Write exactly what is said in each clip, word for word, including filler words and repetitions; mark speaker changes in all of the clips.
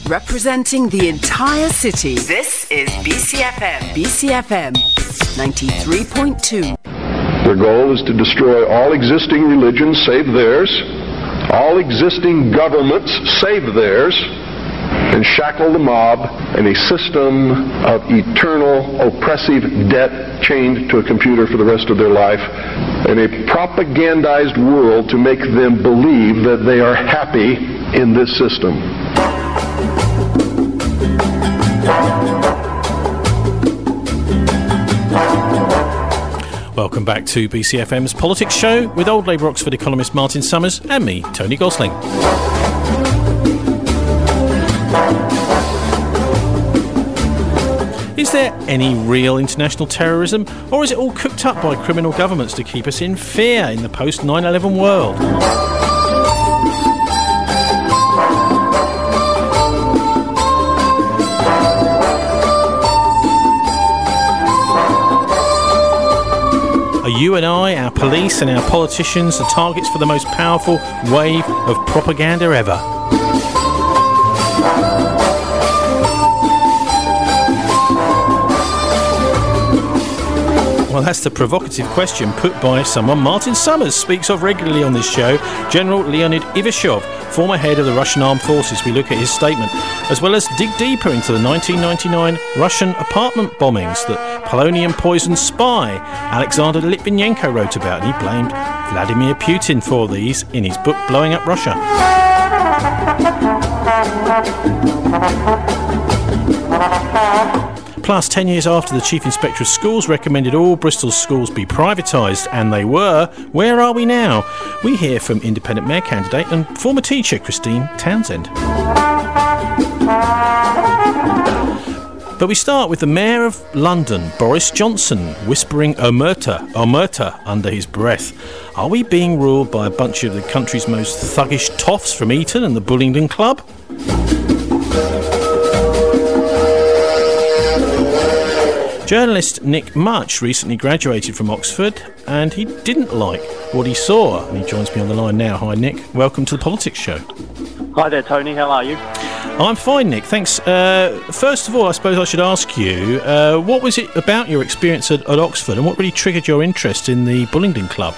Speaker 1: Representing the entire city, this is B C F M. B C F M ninety-three point two.
Speaker 2: Their goal is to destroy all existing religions save theirs, all existing governments save theirs, and shackle the mob in a system of eternal oppressive debt chained to a computer for the rest of their life, in a propagandized world to make them believe that they are happy in this system.
Speaker 3: Welcome back to B C F M's Politics Show with Old Labour Oxford economist Martin Summers and me, Tony Gosling. Is there any real international terrorism, or is it all cooked up by criminal governments to keep us in fear in the post nine eleven world? Are you and I, our police and our politicians, the targets for the most powerful wave of propaganda ever? Well, that's the provocative question put by someone Martin Summers speaks of regularly on this show, General Leonid Ivashov, former head of the Russian Armed Forces. We look at his statement, as well as dig deeper into the nineteen ninety-nine Russian apartment bombings that polonium-poisoned spy Alexander Litvinenko wrote about, and he blamed Vladimir Putin for these in his book Blowing Up Russia. Plus, ten years after the Chief Inspector of Schools recommended all Bristol schools be privatised, and they were, where are we now? We hear from Independent Mayor candidate and former teacher Christine Townsend. But we start with the Mayor of London, Boris Johnson, whispering omerta, omerta under his breath. Are we being ruled by a bunch of the country's most thuggish toffs from Eton and the Bullingdon Club? Journalist Nick Much recently graduated from Oxford, and he didn't like what he saw. And he joins me on the line now. Hi, Nick. Welcome to the Politics Show.
Speaker 4: Hi there, Tony. How are you?
Speaker 3: I'm fine, Nick. Thanks. Uh, first of all, I suppose I should ask you, uh, what was it about your experience at, at Oxford, and what really triggered your interest in the Bullingdon Club?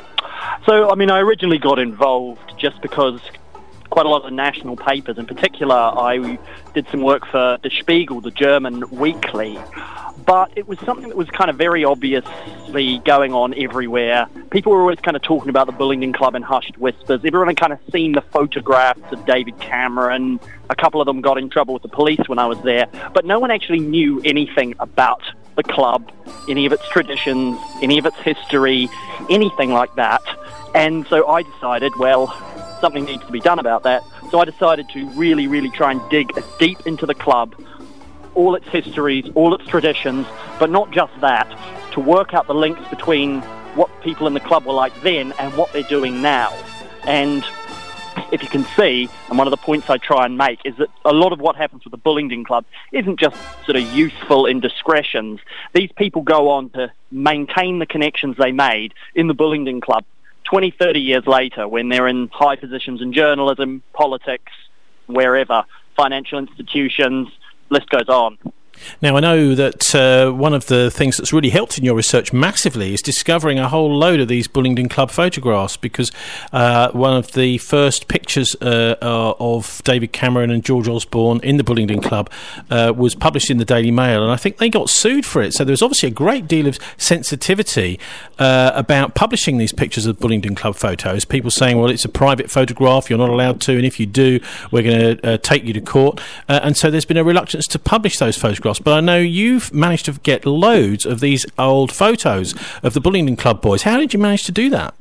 Speaker 4: So, I mean, I originally got involved just because quite a lot of national papers, in particular, I did some work for Der Spiegel, the German weekly. But it was something that was kind of very obviously going on everywhere. People were always kind of talking about the Bullingdon Club in hushed whispers. Everyone had kind of seen the photographs of David Cameron. A couple of them got in trouble with the police when I was there. But no one actually knew anything about the club, any of its traditions, any of its history, anything like that. And so I decided, well, something needs to be done about that. So I decided to really, really try and dig deep into the club, all its histories, all its traditions, but not just that, to work out the links between what people in the club were like then and what they're doing now. And if you can see, and one of the points I try and make, is that a lot of what happens with the Bullingdon Club isn't just sort of useful indiscretions. These people go on to maintain the connections they made in the Bullingdon Club twenty, thirty years later, when they're in high positions in journalism, politics, wherever, financial institutions, list goes on.
Speaker 3: Now, I know that uh, one of the things that's really helped in your research massively is discovering a whole load of these Bullingdon Club photographs, because uh, one of the first pictures uh, uh, of David Cameron and George Osborne in the Bullingdon Club uh, was published in the Daily Mail, and I think they got sued for it. So there was obviously a great deal of sensitivity uh, about publishing these pictures of Bullingdon Club photos. People saying, well, it's a private photograph, you're not allowed to, and if you do, we're going to uh, take you to court. Uh, and so there's been a reluctance to publish those photographs. But I know you've managed to get loads of these old photos of the Bullingdon Club boys. How did you manage to do that?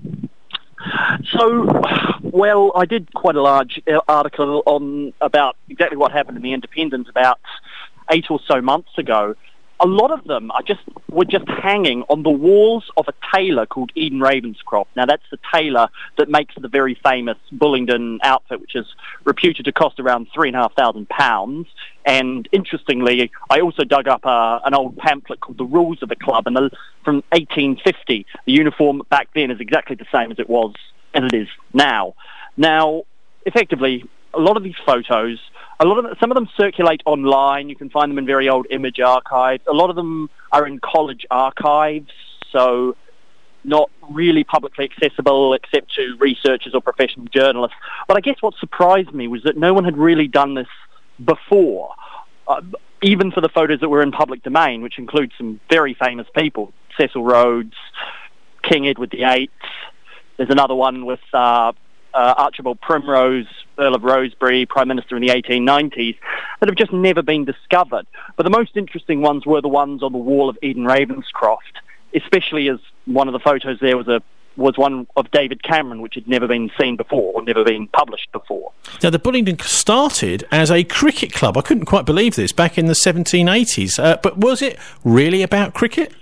Speaker 4: So, well, I did quite a large article on about exactly what happened in the Independent about eight or so months ago. A lot of them are just were just hanging on the walls of a tailor called Eden Ravenscroft. Now, that's the tailor that makes the very famous Bullingdon outfit, which is reputed to cost around three and a half thousand pounds. And interestingly, I also dug up a, an old pamphlet called The Rules of the Club, and the, from eighteen fifty. The uniform back then is exactly the same as it was as it is now. Now, effectively, a lot of these photos, a lot of them, some of them circulate online. You can find them in very old image archives. A lot of them are in college archives, so not really publicly accessible except to researchers or professional journalists. But I guess what surprised me was that no one had really done this before, uh, even for the photos that were in public domain, which include some very famous people, Cecil Rhodes, King Edward the Eighth. There's another one with uh, uh, Archibald Primrose, Earl of Rosebery, Prime Minister in the eighteen nineties, that have just never been discovered. But the most interesting ones were the ones on the wall of Eden Ravenscroft, especially as one of the photos there was a was one of David Cameron, which had never been seen before or never been published before.
Speaker 3: Now, the Bullingdon started as a cricket club. I couldn't quite believe this, back in the seventeen eighties. Uh, but was it really about cricket?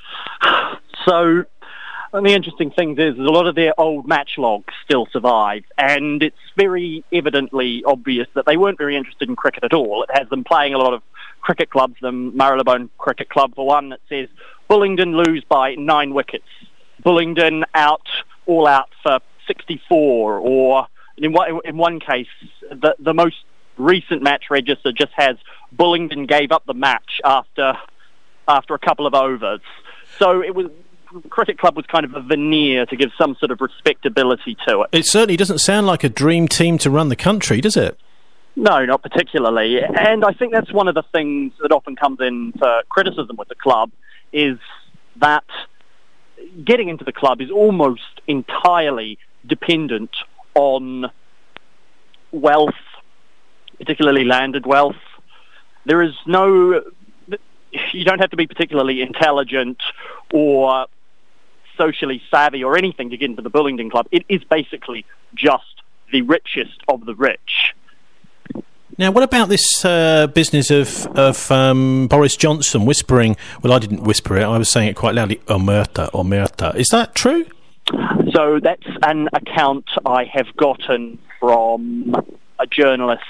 Speaker 4: So, one of the interesting things is, is a lot of their old match logs still survive, and it's very evidently obvious that they weren't very interested in cricket at all. It has them playing a lot of cricket clubs, the Marylebone Cricket Club, for one, that says Bullingdon lose by nine wickets. Bullingdon out, all out for sixty-four, or in one, in one case, the, the most recent match register just has Bullingdon gave up the match after after a couple of overs. So it was, the cricket club was kind of a veneer to give some sort of respectability to it.
Speaker 3: It certainly doesn't sound like a dream team to run the country, does it?
Speaker 4: No, not particularly. And I think that's one of the things that often comes in for criticism with the club, is that getting into the club is almost entirely dependent on wealth, particularly landed wealth. There is no... You don't have to be particularly intelligent or socially savvy or anything to get into the Bullingdon Club. It is basically just the richest of the rich.
Speaker 3: Now, what about this uh, business of of um, Boris Johnson whispering? Well, I didn't whisper it. I was saying it quite loudly. Omerta, Omerta. Is that true?
Speaker 4: So that's an account I have gotten from a journalist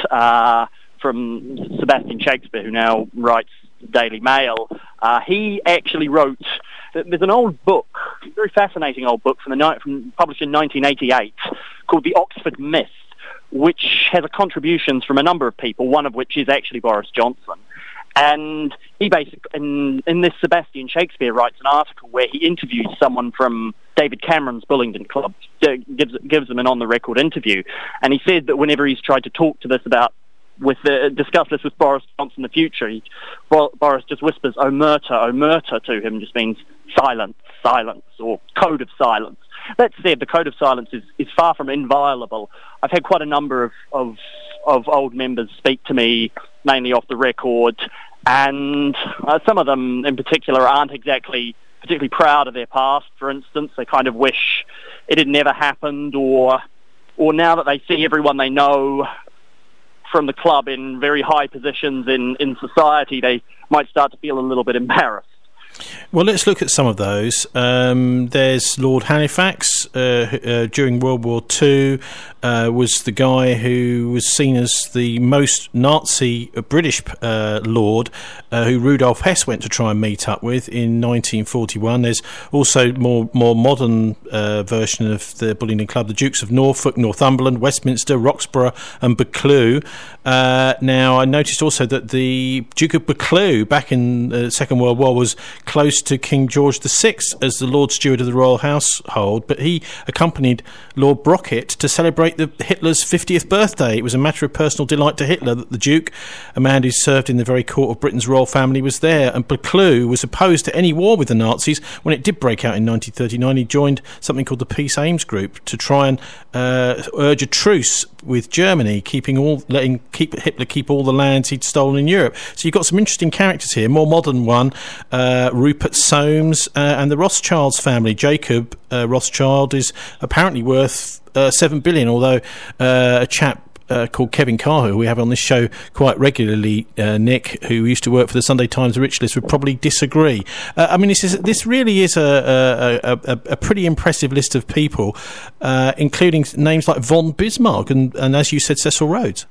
Speaker 4: uh, from Sebastian Shakespeare, who now writes the Daily Mail. Uh, he actually wrote. There's an old book, a very fascinating old book from the ni- from published in nineteen eighty-eight, called The Oxford Myth, which has a contributions from a number of people, one of which is actually Boris Johnson. And he basically, in, in this, Sebastian Shakespeare writes an article where he interviews someone from David Cameron's Bullingdon Club, gives gives them an on-the-record interview. And he said that whenever he's tried to talk to this about, with uh, discuss this with Boris Johnson in the future, he, Boris just whispers, Omerta, Omerta to him, just means silence, silence, or code of silence. That said, the code of silence is, is far from inviolable. I've had quite a number of, of of old members speak to me, mainly off the record, and uh, some of them in particular aren't exactly particularly proud of their past. For instance, they kind of wish it had never happened, or or now that they see everyone they know from the club in very high positions in, in society, they might start to feel a little bit embarrassed.
Speaker 3: Well, let's look at some of those. Um, there's Lord Halifax, uh, uh, during World War Two, uh, was the guy who was seen as the most Nazi British uh, lord, uh, who Rudolf Hess went to try and meet up with in nineteen forty-one. There's also more more modern uh, version of the Bullingdon Club, the Dukes of Norfolk, Northumberland, Westminster, Roxburgh and Buccleuch. Uh, now, I noticed also that the Duke of Buccleuch, back in the Second World War, was close to King George the Sixth as the Lord Steward of the Royal Household, but he accompanied Lord Brocket to celebrate the Hitler's fiftieth birthday. It was a matter of personal delight to Hitler that the Duke, a man who served in the very court of Britain's royal family, was there, and Buccleuch was opposed to any war with the Nazis. When it did break out in nineteen thirty-nine, he joined something called the Peace Aims Group to try and uh, urge a truce with Germany, keeping all, letting keep Hitler keep all the lands he'd stolen in Europe. So you've got some interesting characters here. More modern one, uh, Rupert Soames, uh, and the Rothschilds family. Jacob uh, Rothschild is apparently worth uh, seven billion, although uh, a chap Uh, called Kevin Carr, who we have on this show quite regularly, uh, Nick, who used to work for the Sunday Times Rich List, would probably disagree. Uh, I mean, this is this really is a a, a, a pretty impressive list of people, uh, including names like von Bismarck and, and, as you said, Cecil Rhodes.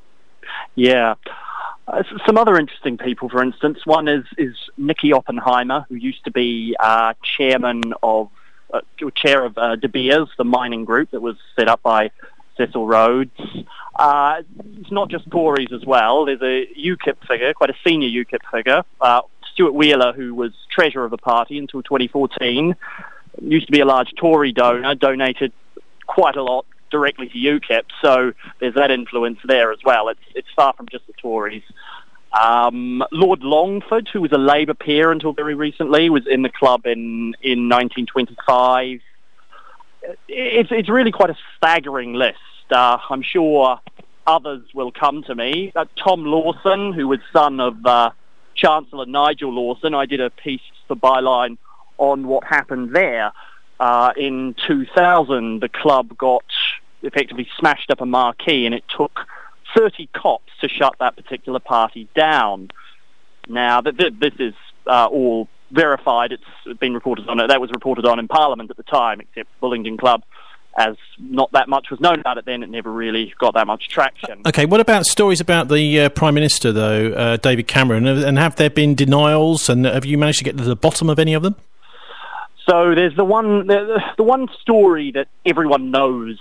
Speaker 4: Yeah. Uh, some other interesting people, for instance, one is, is Nicky Oppenheimer, who used to be uh, chairman of, uh, chair of uh, De Beers, the mining group that was set up by Cecil Rhodes. Uh, it's not just Tories as well. There's a U KIP figure, quite a senior U KIP figure, uh, Stuart Wheeler, who was treasurer of the party until twenty fourteen, used to be a large Tory donor, donated quite a lot directly to U KIP, so there's that influence there as well. It's it's far from just the Tories. Um, Lord Longford, who was a Labour peer until very recently, was in the club in, in nineteen twenty-five. It's, it's really quite a staggering list. Uh, I'm sure others will come to me. Uh, Tom Lawson, who was son of uh, Chancellor Nigel Lawson, I did a piece for Byline on what happened there. Uh, in two thousand, the club got effectively smashed up a marquee, and it took thirty cops to shut that particular party down. Now, th- th- this is uh, all verified. It's been reported on. That was reported on in Parliament at the time, except Bullingdon Club, as not that much was known about it then. It never really got that much traction.
Speaker 3: Okay, what about stories about the uh, Prime Minister, though, uh, David Cameron? And have there been denials, and have you managed to get to the bottom of any of them?
Speaker 4: So there's the one, the, the one story that everyone knows,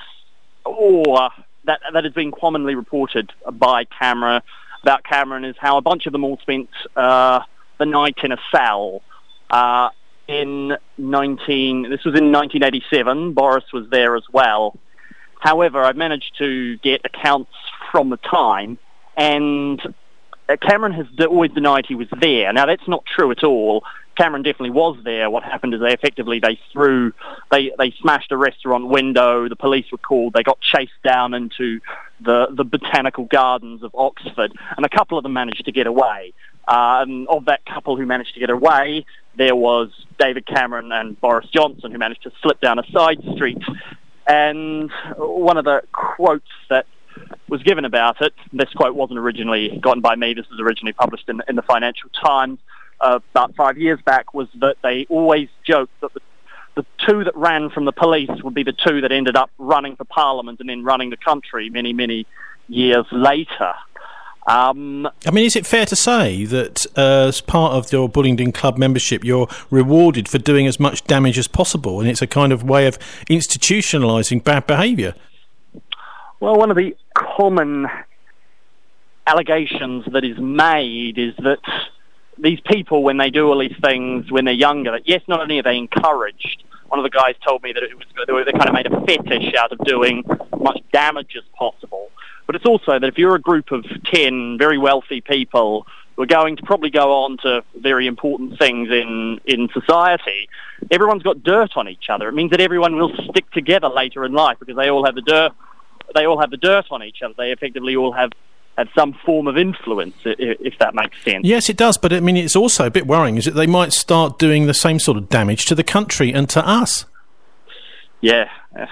Speaker 4: or that that has been commonly reported by Cameron about Cameron, is how a bunch of them all spent uh, the night in a cell. Uh, in nineteen, this was in nineteen eighty-seven. Boris was there as well. However, I've managed to get accounts from the time, and Cameron has always denied he was there. Now, that's not true at all. Cameron definitely was there. What happened is they effectively, they threw, they, they smashed a restaurant window, the police were called, they got chased down into the, the botanical gardens of Oxford, and a couple of them managed to get away. Um, of that couple who managed to get away, there was David Cameron and Boris Johnson, who managed to slip down a side street. And one of the quotes that was given about it, this quote wasn't originally gotten by me, this was originally published in, in the Financial Times, Uh, about five years back, was that they always joked that the, the two that ran from the police would be the two that ended up running for Parliament and then running the country many, many years later. Um,
Speaker 3: I mean, is it fair to say that uh, as part of your Bullingdon Club membership, you're rewarded for doing as much damage as possible, and it's a kind of way of institutionalising bad behaviour?
Speaker 4: Well, one of the common allegations that is made is that these people, when they do all these things when they're younger, that yes, not only are they encouraged, one of the guys told me that it was they, were, they kind of made a fetish out of doing as much damage as possible, but it's also that if you're a group of ten very wealthy people who are going to probably go on to very important things in, in society, everyone's got dirt on each other. It means that everyone will stick together later in life because they all have the dirt, they all have the dirt on each other. They effectively all have have some form of influence, if that makes sense.
Speaker 3: Yes, it does, but I mean, it's also a bit worrying, is that they might start doing the same sort of damage to the country and to us.
Speaker 4: Yeah.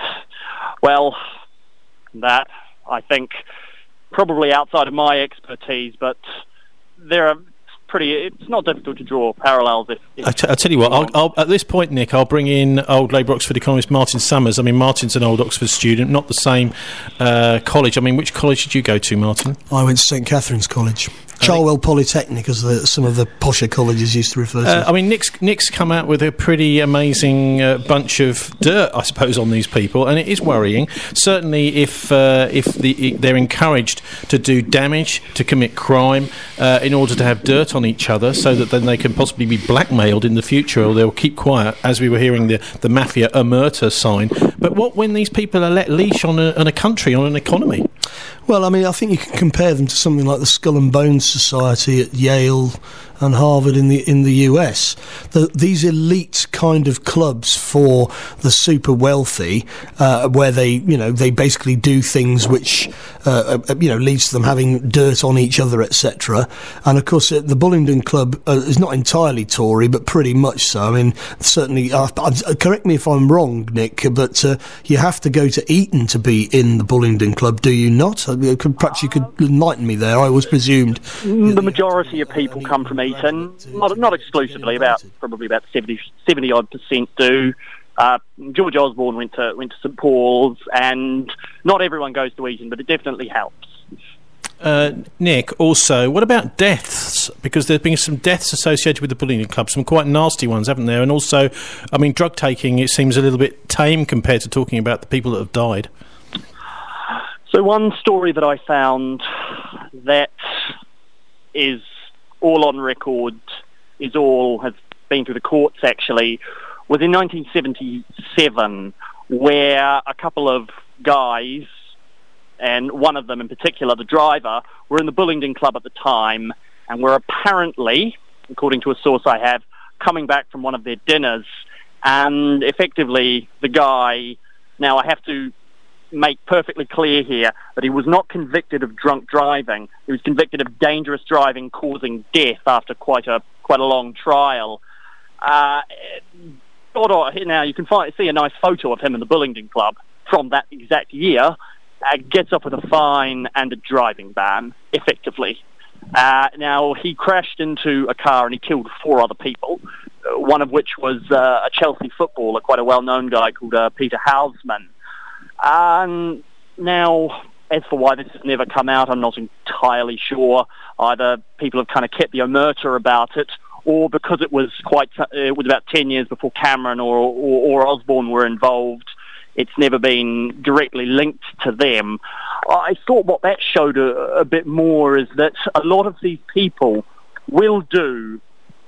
Speaker 4: Well, that, I think, probably outside of my expertise, but there are pretty, it's not difficult to draw parallels. If, if
Speaker 3: I, t- I tell you what, I'll, I'll, at this point, Nick, I'll bring in old Labour Oxford economist Martin Summers. I mean, Martin's an old Oxford student, not the same uh, college. I mean, which college did you go to, Martin?
Speaker 5: I went to St Catherine's College. Charwell Polytechnic, as the, some of the posher colleges used to refer to.
Speaker 3: Uh, I mean, Nick's, Nick's come out with a pretty amazing uh, bunch of dirt, I suppose, on these people, and it is worrying. Certainly, if uh, if the, they're encouraged to do damage, to commit crime, uh, in order to have dirt on each other, so that then they can possibly be blackmailed in the future, or they'll keep quiet, as we were hearing the, the Mafia Omerta sign. But what when these people are let leash on a, on a country, on an economy?
Speaker 5: Well, I mean, I think you can compare them to something like the Skull and Bones Society at Yale and Harvard in the in the U S. The, these elite kind of clubs for the super wealthy, uh, where they, you know, they basically do things which, uh, uh, you know, leads to them having dirt on each other, et cetera. And of course, uh, the Bullingdon Club uh, is not entirely Tory, but pretty much so. I mean, certainly, uh, uh, correct me if I'm wrong, Nick, but uh, you have to go to Eton to be in the Bullingdon Club, do you not? I mean, could, perhaps you could enlighten me there. I always presumed
Speaker 4: the majority of people come from Eton. Not, not exclusively, about probably about seventy, seventy odd percent do. Uh, George Osborne went to went to St Paul's, and not everyone goes to Eton, but it definitely helps.
Speaker 3: Uh, Nick, also, what about deaths? Because there's been some deaths associated with the Bullingdon Club, some quite nasty ones, haven't there? And also, I mean, drug taking, it seems a little bit tame compared to talking about the people that have died.
Speaker 4: So one story that I found that is all on record, is all, has been through the courts actually, was in nineteen seventy-seven, where a couple of guys, and one of them in particular, the driver, were in the Bullingdon Club at the time and were apparently, according to a source I have, coming back from one of their dinners. And effectively, the guy, now I have to make perfectly clear here that he was not convicted of drunk driving. He was convicted of dangerous driving causing death after quite a quite a long trial. Uh, now you can find, see a nice photo of him in the Bullingdon Club from that exact year. Uh, gets up with a fine and a driving ban, effectively. Uh, now, he crashed into a car and he killed four other people, uh, one of which was uh, a Chelsea footballer, quite a well-known guy called uh, Peter Houseman. Um, now, as for why this has never come out, I'm not entirely sure. Either people have kind of kept the omerta about it, or because it was quite, uh, it was about ten years before Cameron or, or, or Osborne were involved, it's never been directly linked to them. I thought what that showed a, a bit more is that a lot of these people will do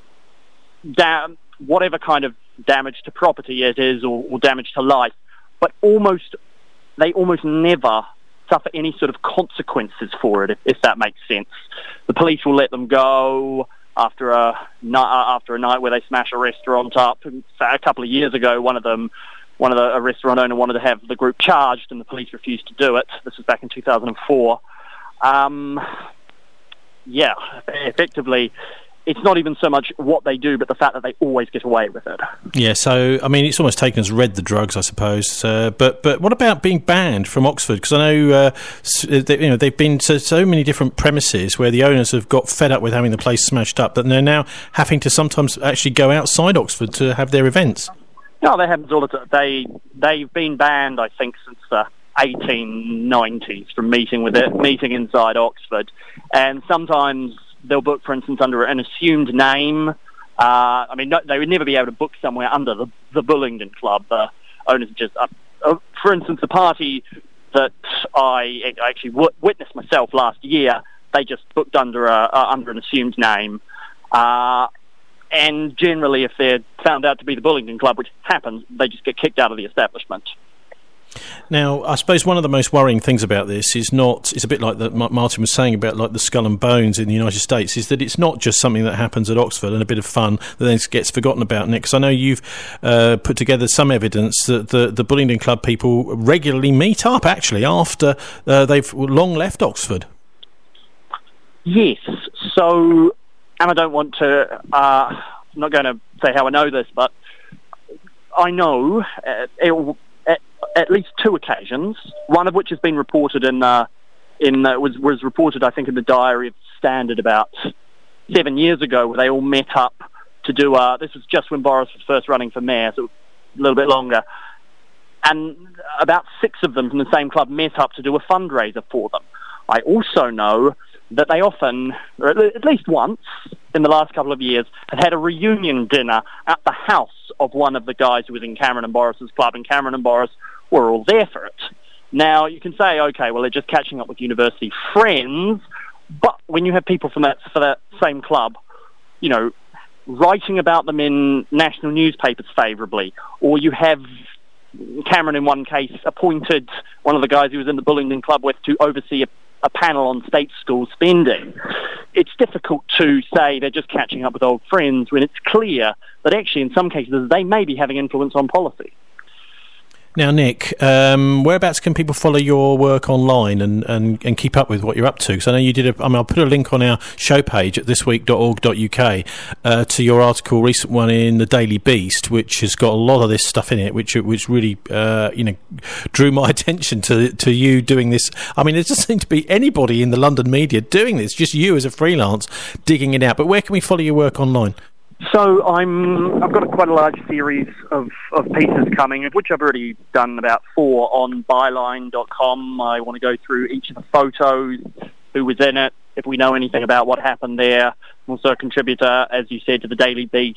Speaker 4: da- whatever kind of damage to property it is, or, or damage to life, but almost they almost never suffer any sort of consequences for it, if, if that makes sense. The police will let them go after a night, after a night where they smash a restaurant up. A couple of years ago, one of them, one of the a restaurant owner wanted to have the group charged, and the police refused to do it. This was back in two thousand four. Um, yeah, effectively, it's not even so much what they do, but the fact that they always get away with it.
Speaker 3: Yeah, so, I mean, it's almost taken as read, the drugs, I suppose. Uh, but but what about being banned from Oxford? Because I know, uh, they, you know, they've been to so many different premises where the owners have got fed up with having the place smashed up that they're now having to sometimes actually go outside Oxford to have their events.
Speaker 4: No, that happens all the time. They, they've been banned, I think, since the eighteen nineties from meeting with it, meeting inside Oxford. And sometimes they'll book, for instance, under an assumed name. Uh, I mean, no, they would never be able to book somewhere under the, the Bullingdon Club. The owners just, uh, uh, for instance, the party that I actually w- witnessed myself last year, they just booked under a, uh, under an assumed name. Uh, and generally, if they're found out to be the Bullingdon Club, which happens, they just get kicked out of the establishment.
Speaker 3: Now, I suppose one of the most worrying things about this is not, it's a bit like that Martin was saying about like the Skull and Bones in the United States, is that it's not just something that happens at Oxford and a bit of fun that then gets forgotten about, Nick. Because I know you've uh, put together some evidence that the, the Bullingdon Club people regularly meet up, actually, after uh, they've long left Oxford. Yes.
Speaker 4: So, and I don't want to, uh, I'm not going to say how I know this, but I know uh, it At, at least two occasions, one of which has been reported in, uh, in uh, was was reported, I think, in the Diary of the Standard about seven years ago, where they all met up to do. Uh, this was just when Boris was first running for mayor, so a little bit longer. And about six of them from the same club met up to do a fundraiser for them. I also know that they often, or at least once in the last couple of years, had had a reunion dinner at the house of one of the guys who was in Cameron and Boris's club, and Cameron and Boris were all there for it. Now, you can say, okay, well, they're just catching up with university friends, but when you have people from that, for that same club, you know, writing about them in national newspapers favourably, or you have Cameron, in one case, appointed one of the guys who was in the Bullingdon Club with to oversee a a panel on state school spending. It's difficult to say they're just catching up with old friends when it's clear that actually in some cases they may be having influence on policy.
Speaker 3: Now, Nick, um, whereabouts can people follow your work online and, and, and keep up with what you're up to? Because I know you did a, I mean, I'll put a link on our show page at this week dot org dot U K uh, to your article, recent one in the Daily Beast, which has got a lot of this stuff in it, which which really, uh, you know, drew my attention to to you doing this. I mean, there doesn't seem to be anybody in the London media doing this, just you as a freelance digging it out. But where can we follow your work online?
Speaker 4: So I'm, I've got a quite a large series of, of pieces coming, of which I've already done about four on byline dot com. I want to go through each of the photos, who was in it, if we know anything about what happened there. I'm also a contributor, as you said, to the Daily Beast,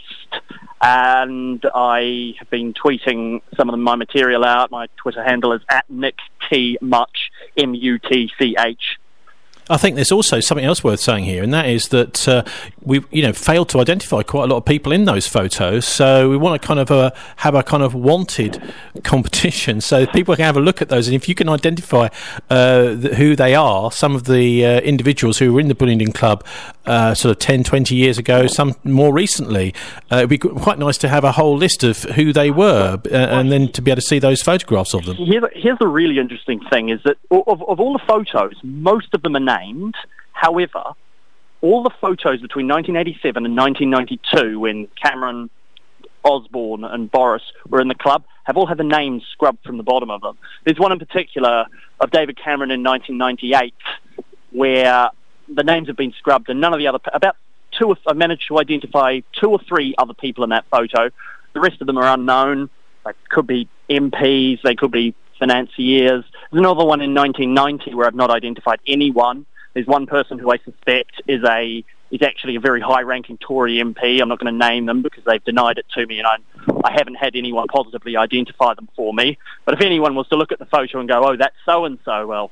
Speaker 4: and I have been tweeting some of my material out. My Twitter handle is at Nick T Much, M U T C H.
Speaker 3: I think there's also something else worth saying here, and that is that uh, we, you know, failed to identify quite a lot of people in those photos. So we want to kind of uh, have a kind of wanted competition, so people can have a look at those. And if you can identify uh, th- who they are, some of the uh, individuals who were in the Bullingdon Club uh, sort of ten, twenty years ago, some more recently, uh, it'd be quite nice to have a whole list of who they were, uh, and then to be able to see those photographs of them.
Speaker 4: Here's, here's the really interesting thing: is that of, of all the photos, most of them are named. However, all the photos between nineteen eighty-seven and nineteen ninety-two, when Cameron, Osborne and Boris were in the club, have all had the names scrubbed from the bottom of them. There's one in particular of David Cameron in nineteen ninety-eight, where the names have been scrubbed, and none of the other... About two or... I managed to identify two or three other people in that photo. The rest of them are unknown. They could be M Ps, they could be financiers. There's another one in nineteen ninety where I've not identified anyone. There's one person who I suspect is a is actually a very high-ranking Tory M P. I'm not going to name them because they've denied it to me, and I, I haven't had anyone positively identify them for me. But if anyone was to look at the photo and go, oh, that's so-and-so, well,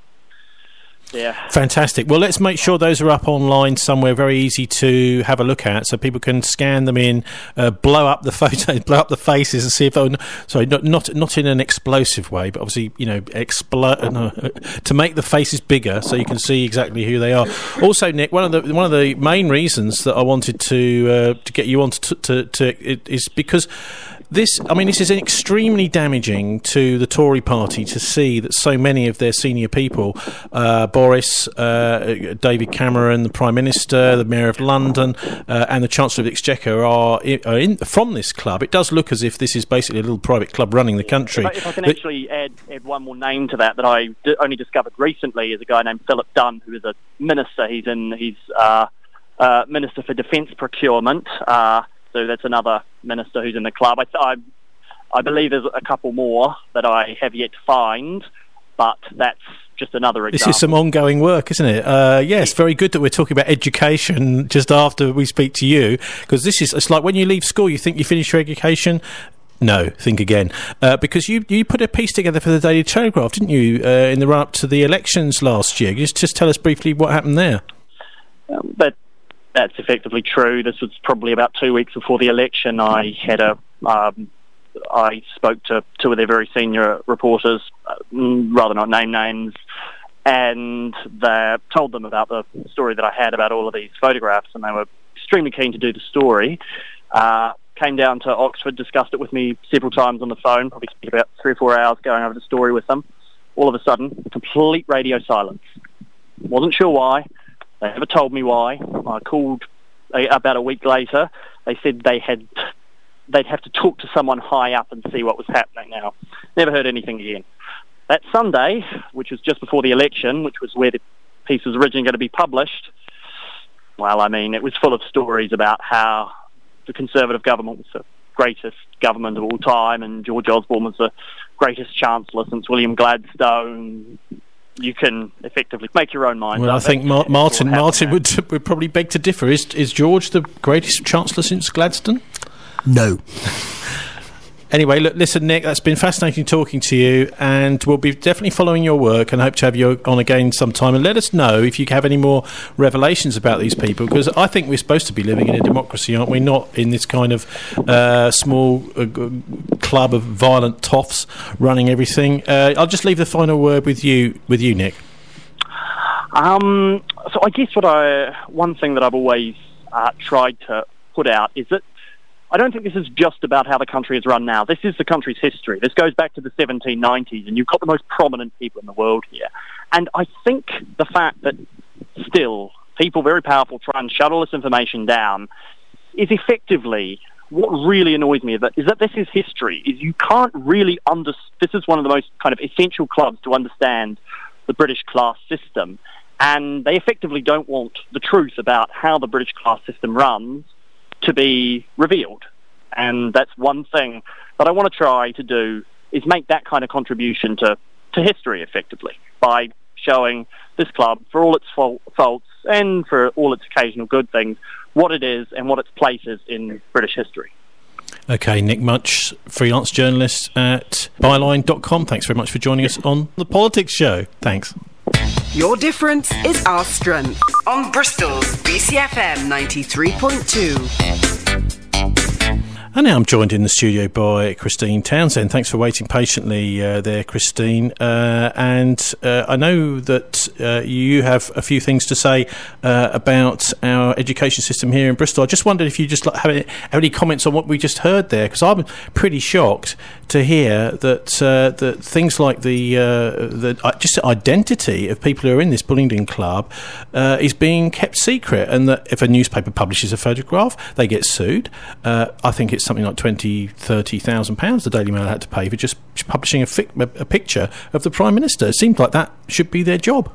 Speaker 4: yeah.
Speaker 3: Fantastic. Well, let's make sure those are up online somewhere, very easy to have a look at, so people can scan them in, uh, blow up the photos, blow up the faces, and see if they're... Sorry, not not not in an explosive way, but obviously, you know, explo- no, to make the faces bigger so you can see exactly who they are. Also, Nick, one of the one of the main reasons that I wanted to uh, to get you on to, to, to it is because this, I mean, this is extremely damaging to the Tory party to see that so many of their senior people, uh, Boris, uh, David Cameron, the Prime Minister, the Mayor of London, uh, and the Chancellor of the Exchequer are, in, are in, from this club. It does look as if this is basically a little private club running the country.
Speaker 4: If I, if I can but, actually add, add one more name to that that I d- only discovered recently is a guy named Philip Dunn, who is a minister. He's in he's uh, uh, Minister for Defence Procurement. Uh, So that's another minister who's in the club. I, I, I believe there's a couple more that I have yet to find, but that's just another example.
Speaker 3: This is some ongoing work, isn't it? Uh, yes, very good that we're talking about education just after we speak to you, because this is, it's like when you leave school, you think you finish your education. No, think again. Uh, because you, you put a piece together for the Daily Telegraph, didn't you, uh, in the run-up to the elections last year? Just, just tell us briefly what happened there.
Speaker 4: Um, but That's effectively true. This was probably about two weeks before the election. I had a, um, I spoke to two of their very senior reporters, uh, rather not name names, and they told them about the story that I had about all of these photographs, and they were extremely keen to do the story. Uh, came down to Oxford, discussed it with me several times on the phone, probably spent about three or four hours going over the story with them. All of a sudden, complete radio silence. Wasn't sure why. They never told me why. I called a, about a week later. They said they had, they'd have to talk to someone high up and see what was happening now. Never heard anything again. That Sunday, which was just before the election, which was where the piece was originally going to be published, well, I mean, it was full of stories about how the Conservative government was the greatest government of all time, and George Osborne was the greatest Chancellor since William Gladstone. You can effectively make your own mind.
Speaker 3: Well, I think Ma- Martin Martin would, would probably beg to differ. Is is George the greatest Chancellor since Gladstone?
Speaker 5: No.
Speaker 3: Anyway, look, listen, Nick, that's been fascinating talking to you, and we'll be definitely following your work and hope to have you on again sometime. And let us know if you have any more revelations about these people, because I think we're supposed to be living in a democracy, aren't we? Not in this kind of uh, small uh, club of violent toffs running everything. Uh, I'll just leave the final word with you, with you, Nick.
Speaker 4: Um, so I guess what I one thing that I've always uh, tried to put out is that I don't think this is just about how the country is run now. This is the country's history. This goes back to the seventeen nineties, and you've got the most prominent people in the world here. And I think the fact that still people very powerful try and shut all this information down is effectively what really annoys me, is that, is that this is history, is you can't really understand. This is one of the most kind of essential clubs to understand the British class system, and they effectively don't want the truth about how the British class system runs to be revealed. And that's one thing that I want to try to do, is make that kind of contribution to, to history effectively by showing this club, for all its fault, faults and for all its occasional good things, what it is and what its place is in British history.
Speaker 3: Okay, Nick Munch, freelance journalist at byline dot com. Thanks very much for joining us on The Politics Show. Thanks.
Speaker 1: Your difference is our strength. On Bristol's B C F M ninety-three point two.
Speaker 3: And now I'm joined in the studio by Christine Townsend. Thanks for waiting patiently uh, there, Christine. Uh, and uh, I know that uh, you have a few things to say uh, about our education system here in Bristol. I just wondered if you just like, have, any, have any comments on what we just heard there, because I'm pretty shocked to hear that uh, that things like the, uh, the uh, just the identity of people who are in this Bullingdon Club uh, is being kept secret, and that if a newspaper publishes a photograph, they get sued. Uh, I think it's something like twenty, thirty thousand pounds the Daily Mail had to pay for just publishing a, fi- a picture of the Prime Minister. It seems like that should be their job.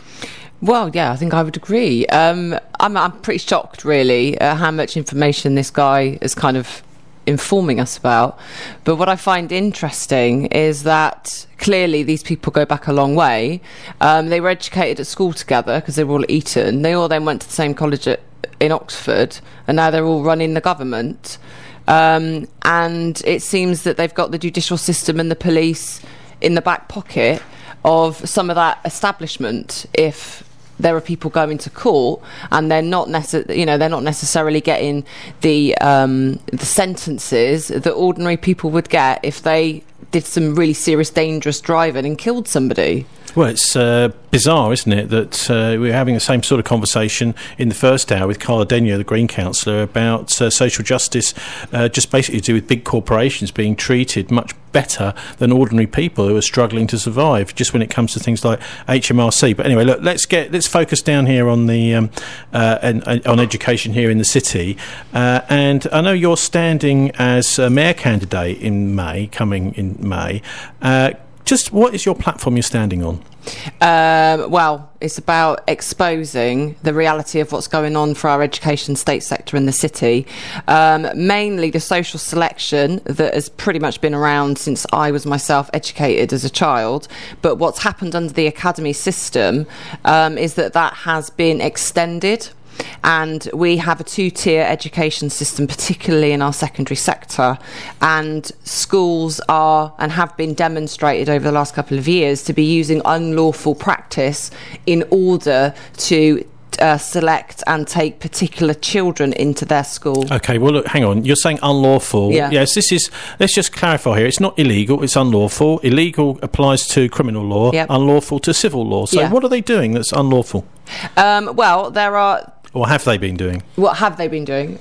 Speaker 6: Well, yeah, I think I would agree. Um, I'm, I'm pretty shocked, really, uh, how much information this guy is kind of informing us about. But what I find interesting is that clearly these people go back a long way. Um, they were educated at school together because they were all at Eton. They all then went to the same college at, in Oxford, and now they're all running the government. Um, and it seems that they've got the judicial system and the police in the back pocket of some of that establishment if there are people going to court and they're not necess- you know, they're not necessarily getting the um, the sentences that ordinary people would get if they did some really serious, dangerous driving and killed somebody.
Speaker 3: Well, it's uh, bizarre, isn't it, that uh, we're having the same sort of conversation in the first hour with Carla Denyer, the Green councillor, about uh, social justice, uh, just basically to do with big corporations being treated much better than ordinary people who are struggling to survive, just when it comes to things like H M R C. But anyway, look, let's get let's focus down here on the um, uh, and, and on education here in the city. Uh, and I know you're standing as a mayor candidate in May, coming in May. Uh, Just what is your platform you're standing on?
Speaker 6: Um, well, it's about exposing the reality of what's going on for our education state sector in the city. Um, mainly the social selection that has pretty much been around since I was myself educated as a child. But what's happened under the academy system um, is that that has been extended. And we have a two-tier education system, particularly in our secondary sector, and schools are and have been demonstrated over the last couple of years to be using unlawful practice in order to Uh, select and take particular children into their school.
Speaker 3: Okay, well, look, hang on. You're saying unlawful.
Speaker 6: Yeah.
Speaker 3: Yes, this is. Let's just clarify here. It's not illegal. It's unlawful. Illegal applies to criminal law.
Speaker 6: Yep.
Speaker 3: Unlawful to civil law. So,
Speaker 6: Yeah.
Speaker 3: what are they doing that's unlawful?
Speaker 6: Um, well, there are.
Speaker 3: Or have they been doing?
Speaker 6: What have they been doing?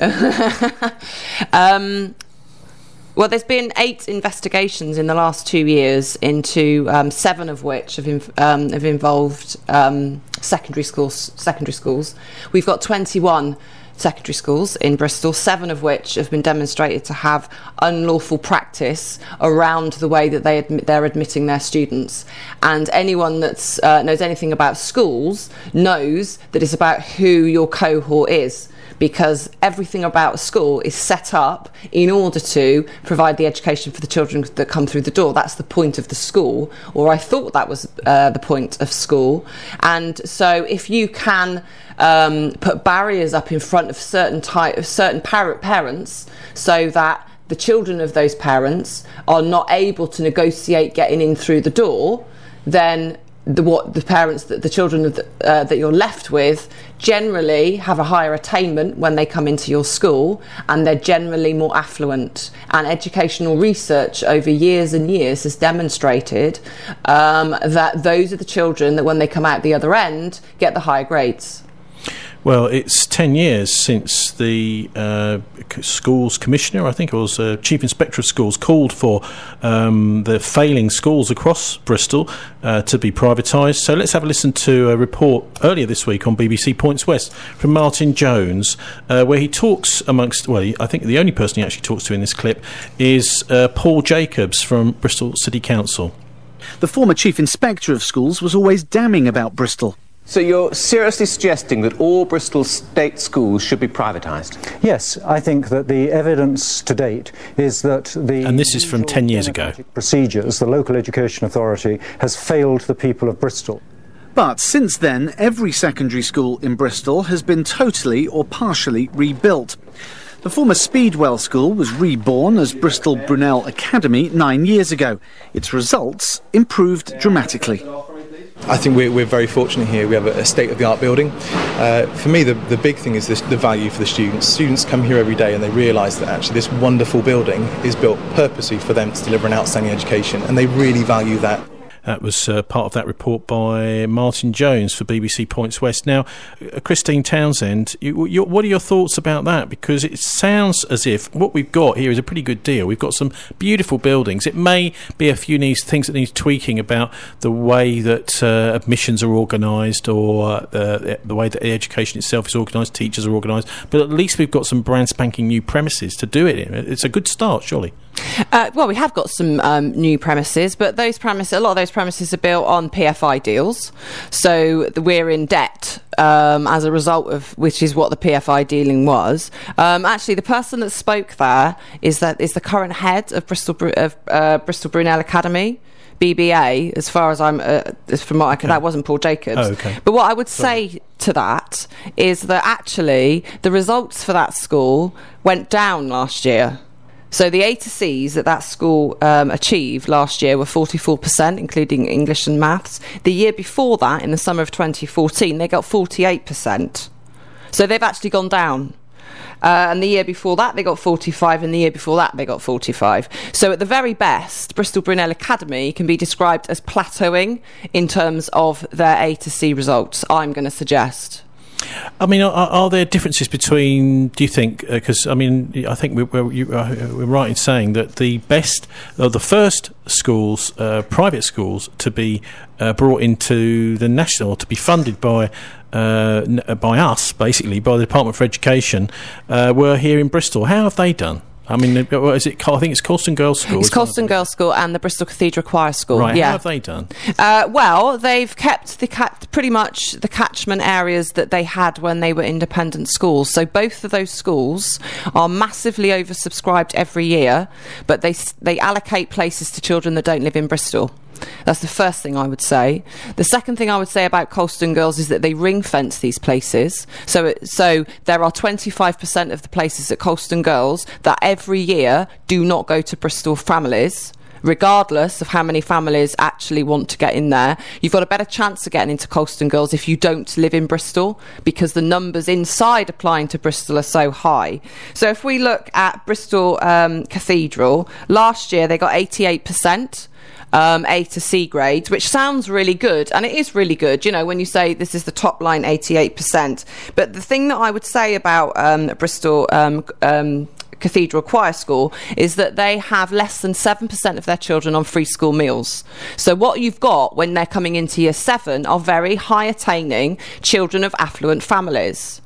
Speaker 6: um, Well, there's been eight investigations in the last two years into um, seven of which have, inv- um, have involved um, secondary schools. Secondary schools. We've got twenty-one secondary schools in Bristol, seven of which have been demonstrated to have unlawful practice around the way that they admit, they're admitting their students. And anyone that uh, knows anything about schools knows that it's about who your cohort is, because everything about a school is set up in order to provide the education for the children that come through the door. That's the point of the school, or I thought that was uh, the point of school. And so if you can um, put barriers up in front of certain type of certain par- parents so that the children of those parents are not able to negotiate getting in through the door, then The, what the parents, that the children of the, uh, that you're left with generally have a higher attainment when they come into your school, and they're generally more affluent. And educational research over years and years has demonstrated um, that those are the children that when they come out the other end get the higher grades.
Speaker 3: Well, it's ten years since the uh, schools commissioner, I think it was uh, chief inspector of schools, called for um, the failing schools across Bristol uh, to be privatised. So let's have a listen to a report earlier this week on B B C Points West from Martin Jones, uh, where he talks amongst, well, I think the only person he actually talks to in this clip is uh, Paul Jacobs from Bristol City Council.
Speaker 7: The former chief inspector of schools was always damning about Bristol.
Speaker 8: So you're seriously suggesting that all Bristol state schools should be privatised?
Speaker 9: Yes, I think that the evidence to date is that the...
Speaker 3: And this is from ten years ago.
Speaker 9: ...procedures, the local education authority has failed the people of Bristol.
Speaker 7: But since then, every secondary school in Bristol has been totally or partially rebuilt. The former Speedwell School was reborn as Bristol Brunel Academy nine years ago. Its results improved dramatically.
Speaker 10: I think we're, we're very fortunate here. We have a, a state-of-the-art building. Uh, for me, the, the big thing is this, the value for the students. Students come here every day and they realise that actually this wonderful building is built purposely for them to deliver an outstanding education, and they really value that.
Speaker 3: That was uh, part of that report by Martin Jones for B B C Points West. Now, uh, Christine Townsend, you, you, what are your thoughts about that? Because it sounds as if what we've got here is a pretty good deal. We've got some beautiful buildings. It may be a few needs, things that need tweaking about the way that uh, admissions are organised, or uh, the way that education itself is organised, teachers are organised. But at least we've got some brand spanking new premises to do it in. It's a good start, surely.
Speaker 6: Uh, well, we have got some um, new premises, but those premises, a lot of those premises are built on P F I deals, so we're in debt um, as a result of, which is what the P F I dealing was. Um, actually, the person that spoke there is that is the current head of Bristol of uh, Bristol Brunel Academy. B B A, as far as I'm, uh, as from what I could, yeah. That wasn't Paul Jacobs.
Speaker 3: Oh, okay.
Speaker 6: But what I would
Speaker 3: Sorry.
Speaker 6: say to that is that actually the results for that school went down last year. So the A to C's that that school um, achieved last year were forty-four percent, including English and maths. The year before that, in the summer of twenty fourteen, they got forty-eight percent. So they've actually gone down. Uh, and the year before that, they got forty-five, and the year before that, they got forty-five. So at the very best, Bristol Brunel Academy can be described as plateauing in terms of their A to C results, I'm going to suggest.
Speaker 3: I mean, are, are there differences between, do you think, because, uh, I mean, I think we're, we're, you, uh, we're right in saying that the best, or the first schools, uh, private schools, to be uh, brought into the national, to be funded by uh, n- by us, basically, by the Department for Education, uh, were here in Bristol. How have they done? I mean, is it? I think it's Colston Girls' School.
Speaker 6: It's Colston Girls' School and the Bristol Cathedral Choir School.
Speaker 3: Right.
Speaker 6: Yeah.
Speaker 3: How have they done?
Speaker 6: Uh, well, they've kept the cat pretty much the catchment areas that they had when they were independent schools. So both of those schools are massively oversubscribed every year, but they they allocate places to children that don't live in Bristol. That's the first thing I would say. The second thing I would say about Colston Girls is that they ring fence these places. So, it, so there are twenty-five percent of the places at Colston Girls that every year do not go to Bristol families, regardless of how many families actually want to get in there. You've got a better chance of getting into Colston Girls if you don't live in Bristol, because the numbers inside applying to Bristol are so high. So if we look at Bristol um, Cathedral, last year they got eighty-eight percent. Um, A to C grades, which sounds really good, and it is really good, you know, when you say this is the top line, eighty-eight percent. But the thing that I would say about um, Bristol um, um, Cathedral Choir School is that they have less than seven percent of their children on free school meals. So what you've got when they're coming into year seven are very high attaining children of affluent families,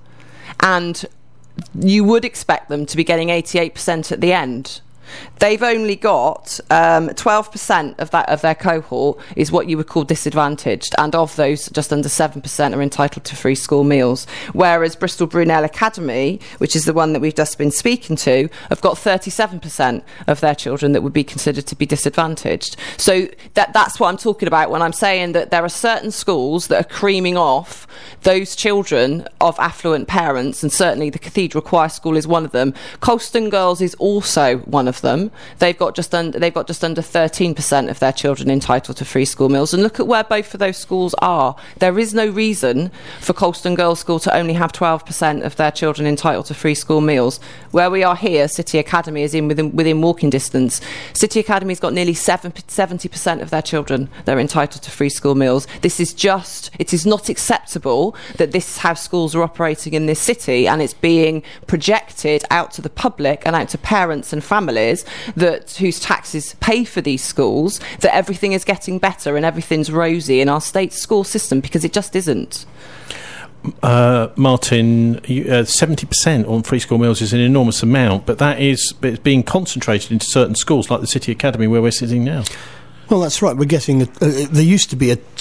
Speaker 6: and you would expect them to be getting eighty-eight percent at the end. They've only got um, twelve percent of that of their cohort is what you would call disadvantaged, and of those, just under seven percent are entitled to free school meals. Whereas Bristol Brunel Academy, which is the one that we've just been speaking to, have got thirty-seven percent of their children that would be considered to be disadvantaged. So that that's what I'm talking about when I'm saying that there are certain schools that are creaming off those children of affluent parents, and certainly the Cathedral Choir School is one of them. Colston Girls is also one of them. They've got just under they've got just under thirteen percent of their children entitled to free school meals, and look at where both of those schools are. There is no reason for Colston Girls School to only have twelve percent of their children entitled to free school meals. Where we are here, City Academy is in within within walking distance. City Academy's got nearly seventy percent of their children that are entitled to free school meals. This is just it is not acceptable that this is how schools are operating in this city, and it's being projected out to the public and out to parents and families that whose taxes pay for these schools, that everything is getting better and everything's rosy in our state school system, because it just isn't.
Speaker 3: Uh, Martin, you, uh, seventy percent on free school meals is an enormous amount, but that is it's being concentrated into certain schools like the City Academy where we're sitting now.
Speaker 5: Well, that's right. We're getting a, uh, there used to be a two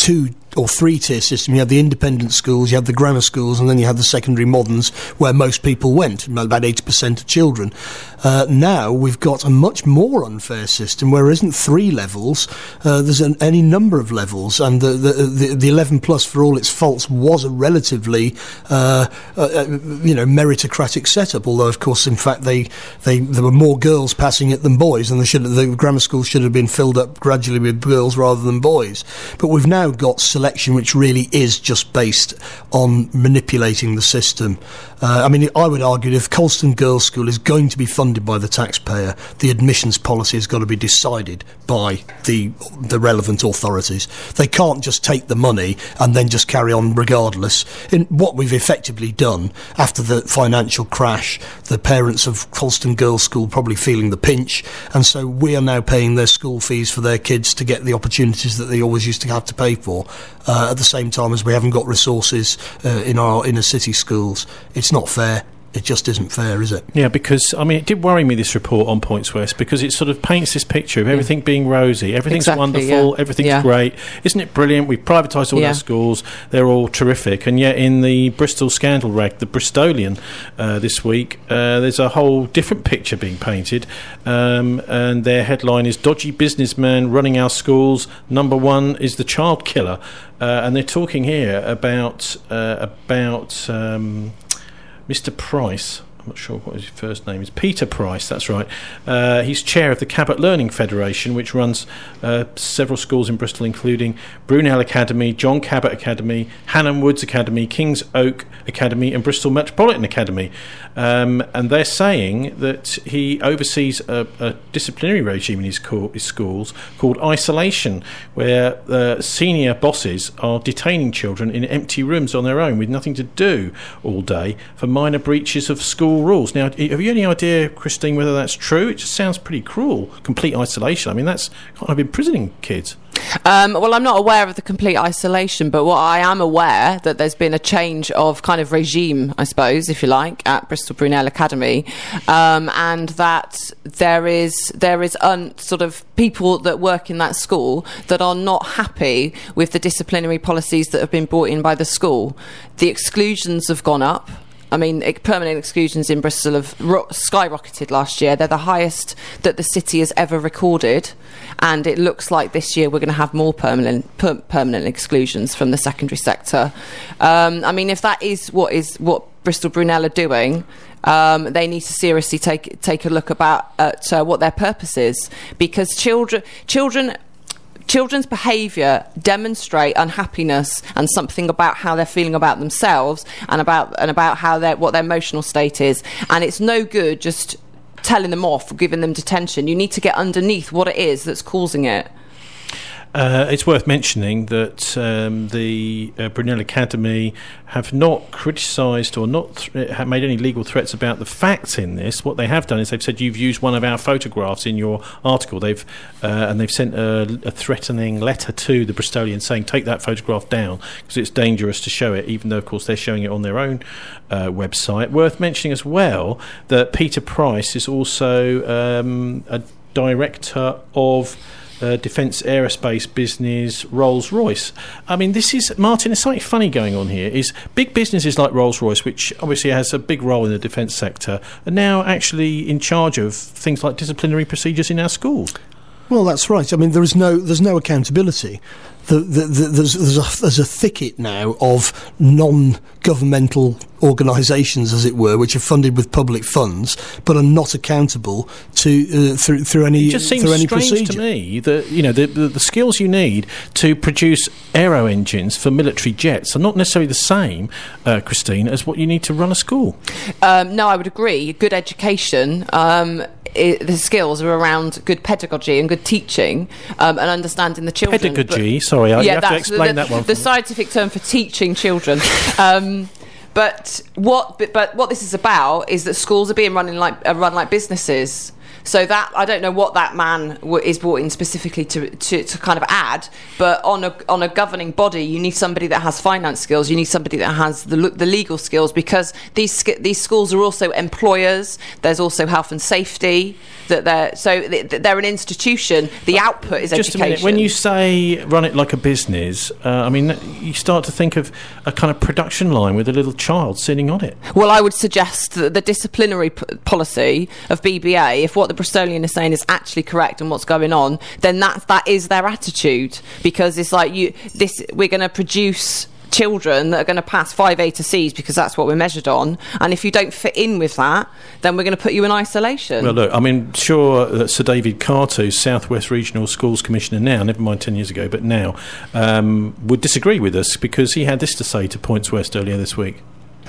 Speaker 5: or three-tier system. You had the independent schools, you had the grammar schools, and then you had the secondary moderns where most people went, about eighty percent of children. Uh, now we've got a much more unfair system where there isn't three levels, uh, there's an, any number of levels, and the, the, the, the eleven plus, for all its faults, was a relatively uh, uh, you know, meritocratic setup, although of course in fact they, they there were more girls passing it than boys, and they should, the grammar schools should have been filled up gradually with girls rather than boys. But we've now got selection which really is just based on manipulating the system. Uh, I mean, I would argue if Colston Girls' School is going to be funded by the taxpayer, the admissions policy has got to be decided by the the relevant authorities. They can't just take the money and then just carry on regardless. In what we've effectively done after the financial crash, the parents of Colston Girls' School probably feeling the pinch, and so we are now paying their school fees for their kids to get the opportunities that they always used to have to pay for, uh, at the same time as we haven't got resources uh, in our inner city schools. It's not fair. It just isn't fair, is it?
Speaker 3: Yeah, because, I mean, it did worry me, this report on Points West, because it sort of paints this picture of everything yeah. being rosy. Everything's exactly, wonderful, yeah. everything's yeah. great. Isn't it brilliant? We've privatised all yeah. our schools. They're all terrific. And yet in the Bristol scandal rag, the Bristolian, uh, this week, uh, there's a whole different picture being painted. Um, and their headline is Dodgy Businessman Running Our Schools. Number one is the Child Killer. Uh, and they're talking here about... Uh, about um, Mister Price, I'm not sure what his first name is, Peter Price, that's right. Uh, he's chair of the Cabot Learning Federation, which runs uh, several schools in Bristol, including Brunel Academy, John Cabot Academy, Hanham Woods Academy, King's Oak Academy, and Bristol Metropolitan Academy. Um, and they're saying that he oversees a, a disciplinary regime in his, co- his schools called isolation, where uh, senior bosses are detaining children in empty rooms on their own with nothing to do all day for minor breaches of school rules. Now, have you any idea, Christine, whether that's true? It just sounds pretty cruel. Complete isolation. I mean, that's kind of imprisoning kids.
Speaker 6: Um, well, I'm not aware of the complete isolation, but what I am aware that there's been a change of kind of regime, I suppose, if you like, at Bristol Brunel Academy, um, and that there is there is un, sort of people that work in that school that are not happy with the disciplinary policies that have been brought in by the school. The exclusions have gone up. I mean, permanent exclusions in Bristol have ro- skyrocketed last year. They're the highest that the city has ever recorded, and it looks like this year we're going to have more permanent per- permanent exclusions from the secondary sector. Um, I mean, if that is what is what Bristol Brunel are doing, um, they need to seriously take take a look about at uh, what their purpose is, because children children. Children's behaviour demonstrate unhappiness and something about how they're feeling about themselves and about and about how their what their emotional state is. And it's no good just telling them off or giving them detention. You need to get underneath what it is that's causing it.
Speaker 3: Uh, it's worth mentioning that um, the uh, Brunel Academy have not criticised or not th- have made any legal threats about the facts in this. What they have done is they've said you've used one of our photographs in your article. They've uh, and they've sent a, a threatening letter to the Bristolian saying take that photograph down because it's dangerous to show it, even though of course they're showing it on their own uh, website. Worth mentioning as well that Peter Price is also um, a director of Uh, defence aerospace business Rolls-Royce. I mean, this is, Martin, there's something funny going on here, is big businesses like Rolls-Royce, which obviously has a big role in the defence sector, are now actually in charge of things like disciplinary procedures in our schools.
Speaker 5: Well, that's right. I mean, there is no, there's no accountability. The, the, the, there's, there's, a, there's a thicket now of non-governmental organisations, as it were, which are funded with public funds, but are not accountable to uh, through through any
Speaker 3: it just seems
Speaker 5: through any
Speaker 3: strange
Speaker 5: procedure.
Speaker 3: To me that you know the, the the skills you need to produce aero engines for military jets are not necessarily the same, uh, Christine, as what you need to run a school.
Speaker 6: Um, no, I would agree. Good education. Um, It, the skills are around good pedagogy and good teaching um, and understanding the children.
Speaker 3: Pedagogy,
Speaker 6: but,
Speaker 3: sorry, I,
Speaker 6: yeah,
Speaker 3: you have to explain
Speaker 6: the,
Speaker 3: that one.
Speaker 6: The scientific term for teaching children. um, but what but, but what this is about is that schools are being run like uh, run like businesses. So that, I don't know what that man w- is brought in specifically to, to, to kind of add, but on a on a governing body, you need somebody that has finance skills, you need somebody that has the the legal skills, because these these schools are also employers. There's also health and safety. That they're so they're an institution. The output is
Speaker 3: Just
Speaker 6: education.
Speaker 3: a minute. When you say run it like a business, uh, I mean, you start to think of a kind of production line with a little child sitting on it.
Speaker 6: Well, I would suggest that the disciplinary p- policy of B B A, if what the Bristolian is saying is actually correct and what's going on, then that that is their attitude, because it's like you this we're going to produce children that are going to pass five A to C's because that's what we're measured on, and if you don't fit in with that, then we're going to put you in isolation.
Speaker 3: Well, look, I mean, sure, uh, Sir David Carter, who's South West Regional Schools Commissioner now, never mind ten years ago, but now, um, would disagree with us, because he had this to say to Points West earlier this week.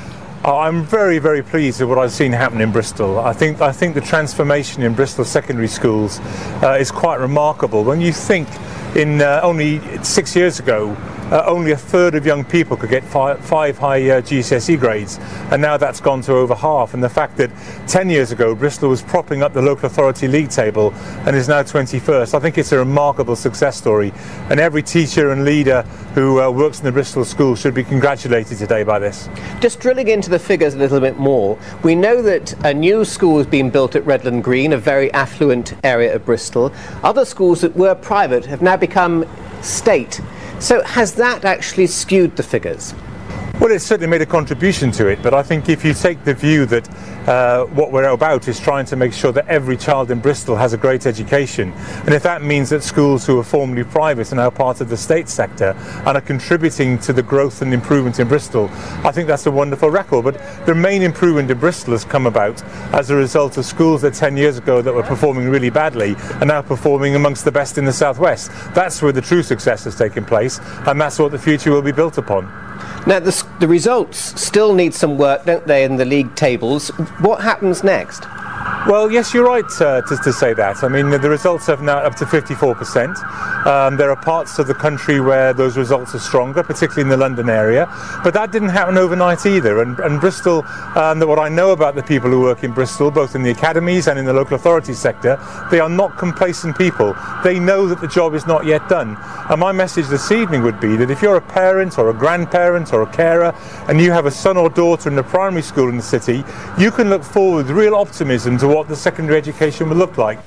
Speaker 11: I'm very, very pleased with what I've seen happen in Bristol. I think I think the transformation in Bristol secondary schools uh, is quite remarkable. When you think in uh, only six years ago, uh, only a third of young people could get five, five high uh, G C S E grades, and now that's gone to over half. And the fact that ten years ago Bristol was propping up the local authority league table and is now twenty-first, I think it's a remarkable success story. And every teacher and leader who uh, works in the Bristol school should be congratulated today by this.
Speaker 8: Just drilling into the figures a little bit more, we know that a new school has been built at Redland Green, a very affluent area of Bristol. Other schools that were private have now become state. So has that actually skewed the figures?
Speaker 11: Well, it's certainly made a contribution to it, but I think if you take the view that uh, what we're about is trying to make sure that every child in Bristol has a great education, and if that means that schools who were formerly private are now part of the state sector and are contributing to the growth and improvement in Bristol, I think that's a wonderful record. But the main improvement in Bristol has come about as a result of schools that ten years ago that were performing really badly are now performing amongst the best in the South West. That's where the true success has taken place, and that's what the future will be built upon.
Speaker 8: Now, the, the results still need some work, don't they, in the league tables? What happens next?
Speaker 11: Well, yes, you're right uh, to, to say that. I mean, the, the results are now up to fifty-four percent. Um, there are parts of the country where those results are stronger, particularly in the London area. But that didn't happen overnight either. And, and Bristol, um, what I know about the people who work in Bristol, both in the academies and in the local authority sector, they are not complacent people. They know that the job is not yet done. And my message this evening would be that if you're a parent or a grandparent or a carer and you have a son or daughter in a primary school in the city, you can look forward with real optimism to what the secondary education will look like.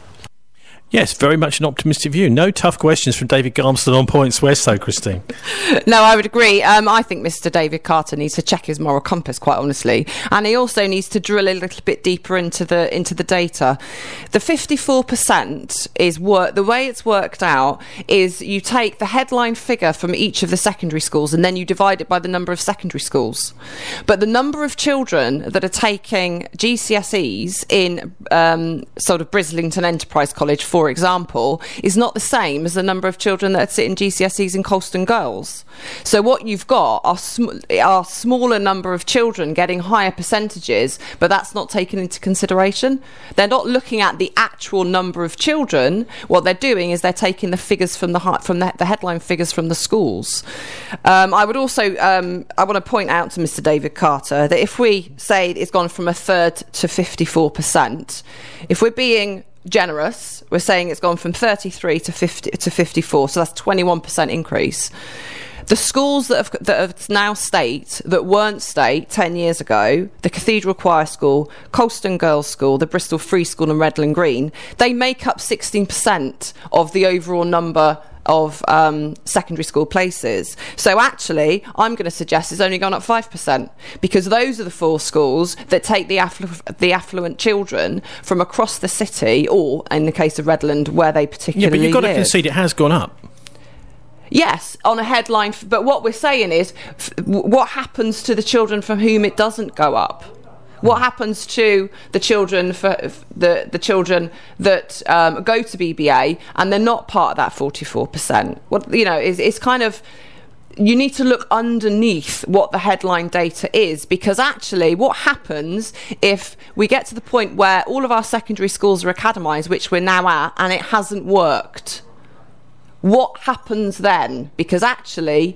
Speaker 3: Yes, very much an optimistic view. No tough questions from David Garmston on Points West, though, Christine.
Speaker 6: No, I would agree. Um, I think Mister David Carter needs to check his moral compass, quite honestly, and he also needs to drill a little bit deeper into the into the data. The fifty-four percent is work. The way it's worked out is you take the headline figure from each of the secondary schools and then you divide it by the number of secondary schools. But the number of children that are taking G C S Es in um, sort of Brislington Enterprise College, for example, is not the same as the number of children that are sitting G C S Es in Colston Girls. So what you've got are, sm- are smaller number of children getting higher percentages, but that's not taken into consideration. They're not looking at the actual number of children. What they're doing is they're taking the figures from the from the, the headline figures from the schools. Um, I would also um, I want to point out to Mister David Carter that if we say it's gone from a third to fifty-four percent, if we're being generous, we're saying it's gone from thirty-three to fifty to fifty-four, so that's twenty-one percent increase. The schools that have, that are now state, that weren't state ten years ago, the Cathedral Choir School, Colston Girls' School, the Bristol Free School and Redland Green, they make up sixteen percent of the overall number of um, secondary school places. So actually, I'm going to suggest it's only gone up five percent, because those are the four schools that take the, afflu- the affluent children from across the city, or in the case of Redland, where they particularly live.
Speaker 3: Yeah, but you've got to concede it has gone up.
Speaker 6: Yes, on a headline, f- but what we're saying is, f- w- what happens to the children from whom it doesn't go up? What happens to the children for f- the the children that um, go to B B A and they're not part of that forty-four percent? What you know is it's kind of, you need to look underneath what the headline data is, because actually what happens if we get to the point where all of our secondary schools are academised, which we're now at, and it hasn't worked? What happens then? Because actually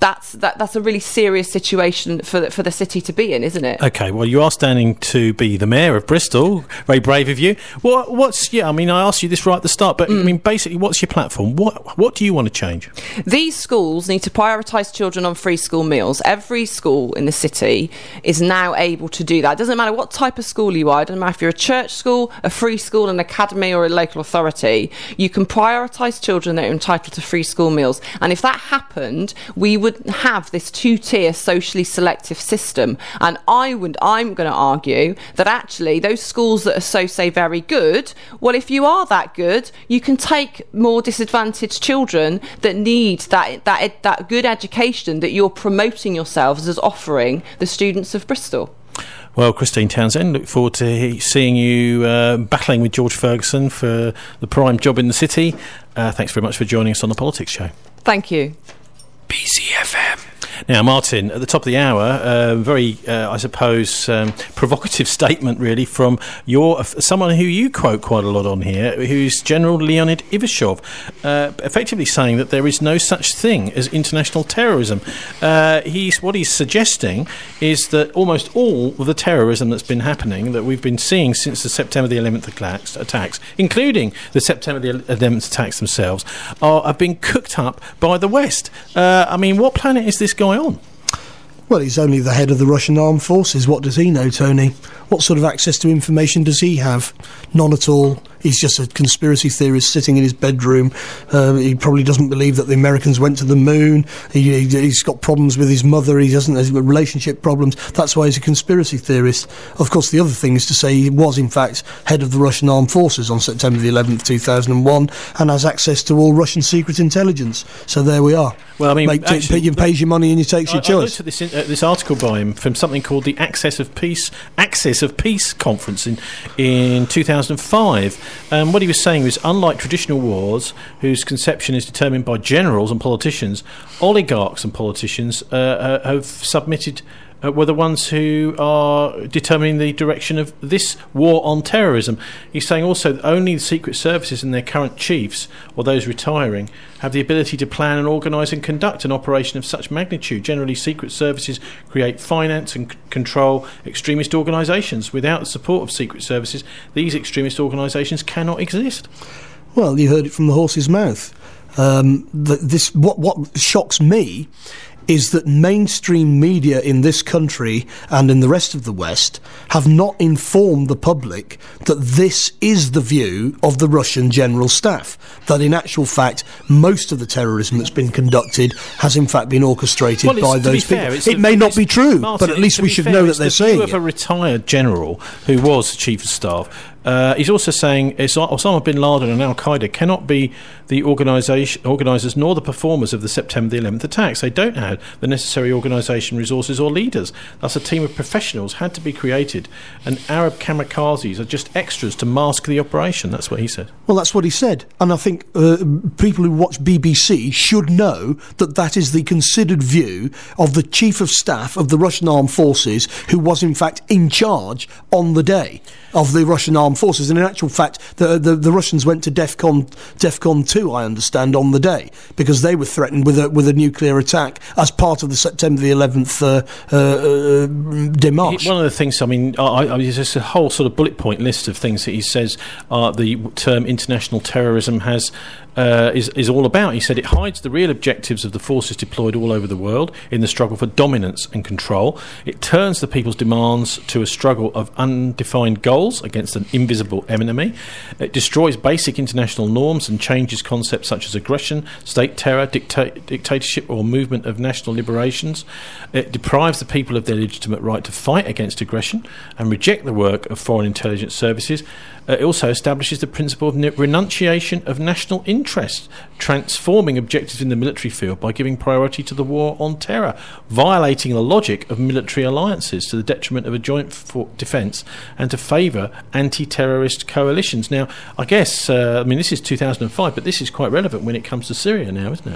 Speaker 6: that's that, that's a really serious situation for the, for the city to be in, isn't it?
Speaker 3: Okay, well, you are standing to be the mayor of Bristol. Very brave of you. What, what's yeah? I mean, I asked you this right at the start, but mm. I mean, basically, what's your platform? What what do you want to change?
Speaker 6: These schools need to prioritise children on free school meals. Every school in the city is now able to do that. It doesn't matter what type of school you are. It doesn't matter if you're a church school, a free school, an academy, or a local authority. You can prioritise children that are entitled to free school meals. And if that happened, we would have this two-tier socially selective system. And I would, I'm going to argue that actually those schools that are so, say, very good, well, if you are that good, you can take more disadvantaged children that need that that that good education that you're promoting yourselves as offering the students of Bristol.
Speaker 3: Well, Christine Townsend, look forward to seeing you uh, battling with George Ferguson for the prime job in the city. Uh, thanks very much for joining us on the Politics Show.
Speaker 6: Thank you.
Speaker 1: B C F M.
Speaker 3: Now, Martin, at the top of the hour, uh, very, uh, I suppose, um, provocative statement, really, from your uh, someone who you quote quite a lot on here, who's General Leonid Ivashov, uh, effectively saying that there is no such thing as international terrorism. Uh, he's what he's suggesting is that almost all of the terrorism that's been happening, that we've been seeing since the September the eleventh attacks, attacks including the September the eleventh attacks themselves, are, have been cooked up by the West. Uh, I mean, what planet is this guy on?
Speaker 5: Well, he's only the head of the Russian armed forces. What does he know, Tony? What sort of access to information does he have? None at all. He's just a conspiracy theorist sitting in his bedroom. Uh, he probably doesn't believe that the Americans went to the moon. He, he, he's got problems with his mother. He doesn't have relationship problems. That's why he's a conspiracy theorist. Of course, the other thing is to say he was, in fact, head of the Russian armed forces on September the eleventh, two thousand one, and has access to all Russian secret intelligence. So there we are.
Speaker 3: Well, I mean,
Speaker 5: Make,
Speaker 3: actually,
Speaker 5: you pays your money and you takes
Speaker 3: I,
Speaker 5: your choice.
Speaker 3: I looked at this, in, uh, this article by him from something called the Access of Peace Access of Peace Conference in in two thousand five. Um, what he was saying was, unlike traditional wars, whose conception is determined by generals and politicians, oligarchs and politicians uh, uh, have submitted. Uh, were the ones who are determining the direction of this war on terrorism. He's saying also that only the secret services and their current chiefs, or those retiring, have the ability to plan and organise and conduct an operation of such magnitude. Generally, secret services create, finance and c- control extremist organisations. Without the support of secret services, these extremist organisations cannot exist.
Speaker 5: Well, you heard it from the horse's mouth. Um, th- this what what shocks me is that mainstream media in this country and in the rest of the West have not informed the public that this is the view of the Russian General Staff, that in actual fact most of the terrorism that's been conducted has in fact been orchestrated
Speaker 3: well,
Speaker 5: by those
Speaker 3: fair,
Speaker 5: people. It may not be true,
Speaker 3: Martin,
Speaker 5: but at least we should
Speaker 3: fair,
Speaker 5: know that they're
Speaker 3: the
Speaker 5: saying
Speaker 3: view
Speaker 5: it.
Speaker 3: of a retired general who was chief of staff. Uh, he's also saying Osama bin Laden and Al-Qaeda cannot be the organisation, organisers nor the performers of the September the eleventh attacks. They don't have the necessary organisation, resources or leaders. Thus a team of professionals had to be created, and Arab kamikazes are just extras to mask the operation. That's what he said.
Speaker 5: Well, that's what he said. And I think uh, people who watch B B C should know that that is the considered view of the Chief of Staff of the Russian Armed Forces, who was in fact in charge on the day of the Russian Armed Forces. And in actual fact, the, the, the Russians went to DEFCON, DEFCON two, I understand, on the day, because they were threatened with a, with a nuclear attack as part of the September the eleventh uh, uh, uh, démarche.
Speaker 3: One of the things, I mean, I, I, there's just a whole sort of bullet point list of things that he says uh, the term international terrorism has Uh, is, is all about. He said it hides the real objectives of the forces deployed all over the world in the struggle for dominance and control. It turns the people's demands to a struggle of undefined goals against an invisible enemy. It destroys basic international norms and changes concepts such as aggression, state terror, dicta- dictatorship or movement of national liberations. It deprives the people of their legitimate right to fight against aggression and reject the work of foreign intelligence services. Uh, it also establishes the principle of n- renunciation of national interest, transforming objectives in the military field by giving priority to the war on terror, violating the logic of military alliances to the detriment of a joint for- defence and to favour anti-terrorist coalitions. Now, I guess, uh, I mean, this is two thousand five, but this is quite relevant when it comes to Syria now, isn't it?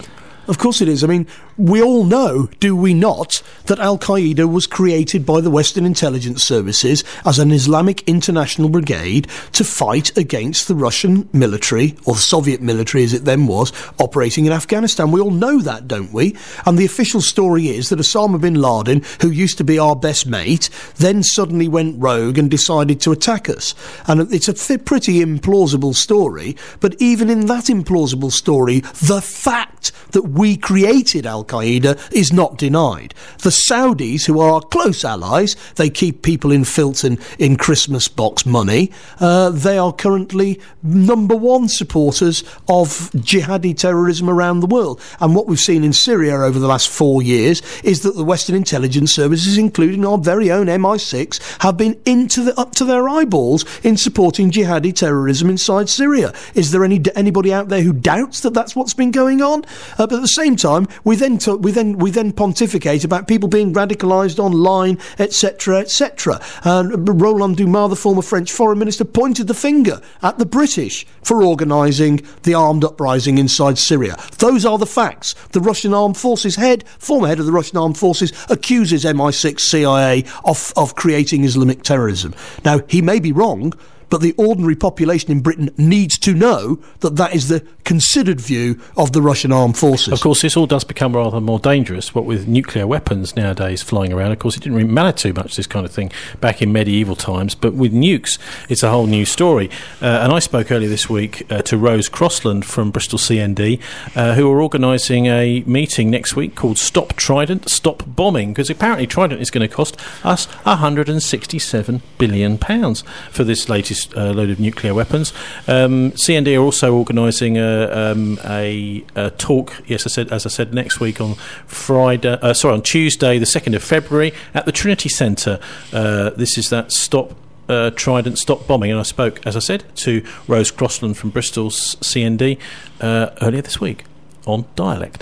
Speaker 5: Of course it is. I mean, we all know, do we not, that Al-Qaeda was created by the Western intelligence services as an Islamic international brigade to fight against the Russian military, or the Soviet military as it then was, operating in Afghanistan. We all know that, don't we? And the official story is that Osama bin Laden, who used to be our best mate, then suddenly went rogue and decided to attack us. And it's a th- pretty implausible story, but even in that implausible story, the fact that we created Al-Qaeda is not denied. The Saudis, who are our close allies, they keep people in Filton in Christmas box money, uh, they are currently number one supporters of jihadi terrorism around the world. And what we've seen in Syria over the last four years is that the Western intelligence services, including our very own M I six, have been into the, up to their eyeballs in supporting jihadi terrorism inside Syria. Is there any anybody out there who doubts that that's what's been going on? Uh, but at the same time, we then t- we then we then pontificate about people being radicalised online, et cetera, et cetera. And Roland Dumas, the former French foreign minister, pointed the finger at the British for organising the armed uprising inside Syria. Those are the facts. The Russian armed forces head, former head of the Russian armed forces, accuses M I six C I A of of creating Islamic terrorism. Now, he may be wrong, but the ordinary population in Britain needs to know that that is the considered view of the Russian armed forces.
Speaker 3: Of course, this all does become rather more dangerous, what with nuclear weapons nowadays flying around. Of course, it didn't really matter too much, this kind of thing, back in medieval times, but with nukes, it's a whole new story. Uh, and I spoke earlier this week uh, to Rose Crossland from Bristol C N D, uh, who are organising a meeting next week called Stop Trident, Stop Bombing, because apparently Trident is going to cost us one hundred sixty-seven billion pounds for this latest Uh, load of nuclear weapons. Um, C N D are also organising a, um, a, a talk. Yes, I said as I said next week on Friday. Uh, sorry, on Tuesday, the second of February, at the Trinity Centre. Uh, this is that Stop uh, Trident, Stop Bombing, and I spoke, as I said, to Rose Crossland from Bristol's C N D uh, earlier this week on Dialect.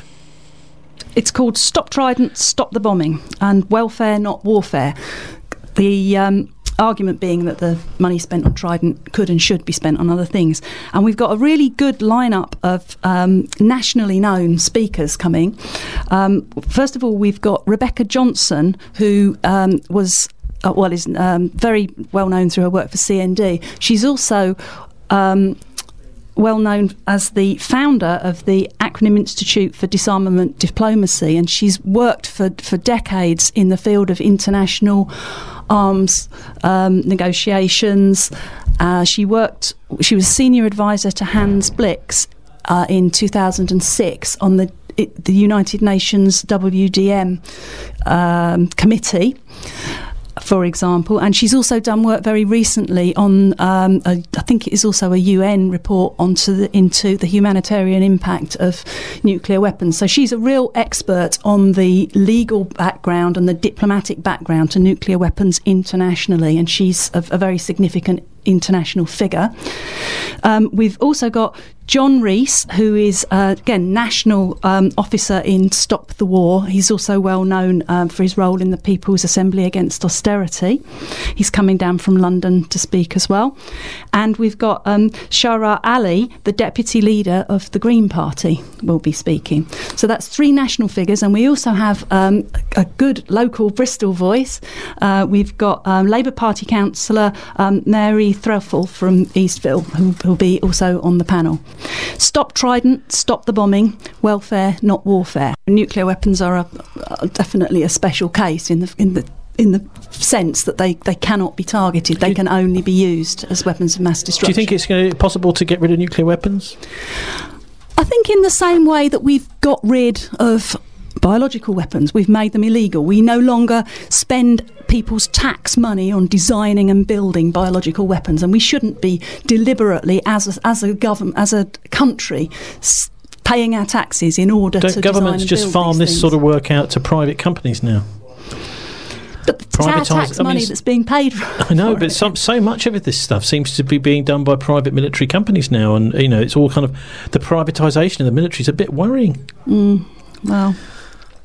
Speaker 12: It's called Stop Trident, Stop the Bombing, and welfare, not warfare. The um, argument being that the money spent on Trident could and should be spent on other things. And we've got a really good lineup of um, nationally known speakers coming. Um, first of all, we've got Rebecca Johnson, who um, was, uh, well, is um, very well known through her work for C N D. She's also Um, well known as the founder of the Acronym Institute for Disarmament Diplomacy, and she's worked for, for decades in the field of international arms um, negotiations. Uh, she worked. She was senior advisor to Hans Blix uh, in two thousand six on the it, the United Nations W D M um, committee, for example, and she's also done work very recently on, um, a, I think it is also a U N report onto the, into the humanitarian impact of nuclear weapons. So she's a real expert on the legal background and the diplomatic background to nuclear weapons internationally, and she's a, a very significant international figure. Um, we've also got John Rees, who is, uh, again, national um, officer in Stop the War. He's also well known um, for his role in the People's Assembly Against Austerity. He's coming down from London to speak as well. And we've got um, Shahrar Ali, the deputy leader of the Green Party, will be speaking. So that's three national figures. And we also have um, a good local Bristol voice. Uh, we've got um, Labour Party councillor um, Mary Threlfall from Eastville, who will be also on the panel. Stop Trident, Stop the Bombing, welfare, not warfare. Nuclear weapons are, a, are definitely a special case in the in the in the sense that they, they cannot be targeted. They can only be used as weapons of mass destruction.
Speaker 3: Do you think it's going to be possible to get rid of nuclear weapons?
Speaker 12: I think in the same way that we've got rid of biological weapons, we've made them illegal. We no longer spend people's tax money on designing and building biological weapons, and we shouldn't be deliberately, as a, as a government, as a country, s- paying our taxes in order
Speaker 3: Don't
Speaker 12: to
Speaker 3: governments
Speaker 12: design and
Speaker 3: just farm this
Speaker 12: things.
Speaker 3: sort of work out to private companies now?
Speaker 12: But it's our tax
Speaker 3: I mean,
Speaker 12: money that's being paid for.
Speaker 3: I know,
Speaker 12: for
Speaker 3: but
Speaker 12: it.
Speaker 3: some, so much of it, this stuff seems to be being done by private military companies now, and you know, it's all kind of the privatisation of the military is a bit worrying.
Speaker 12: Mm, well.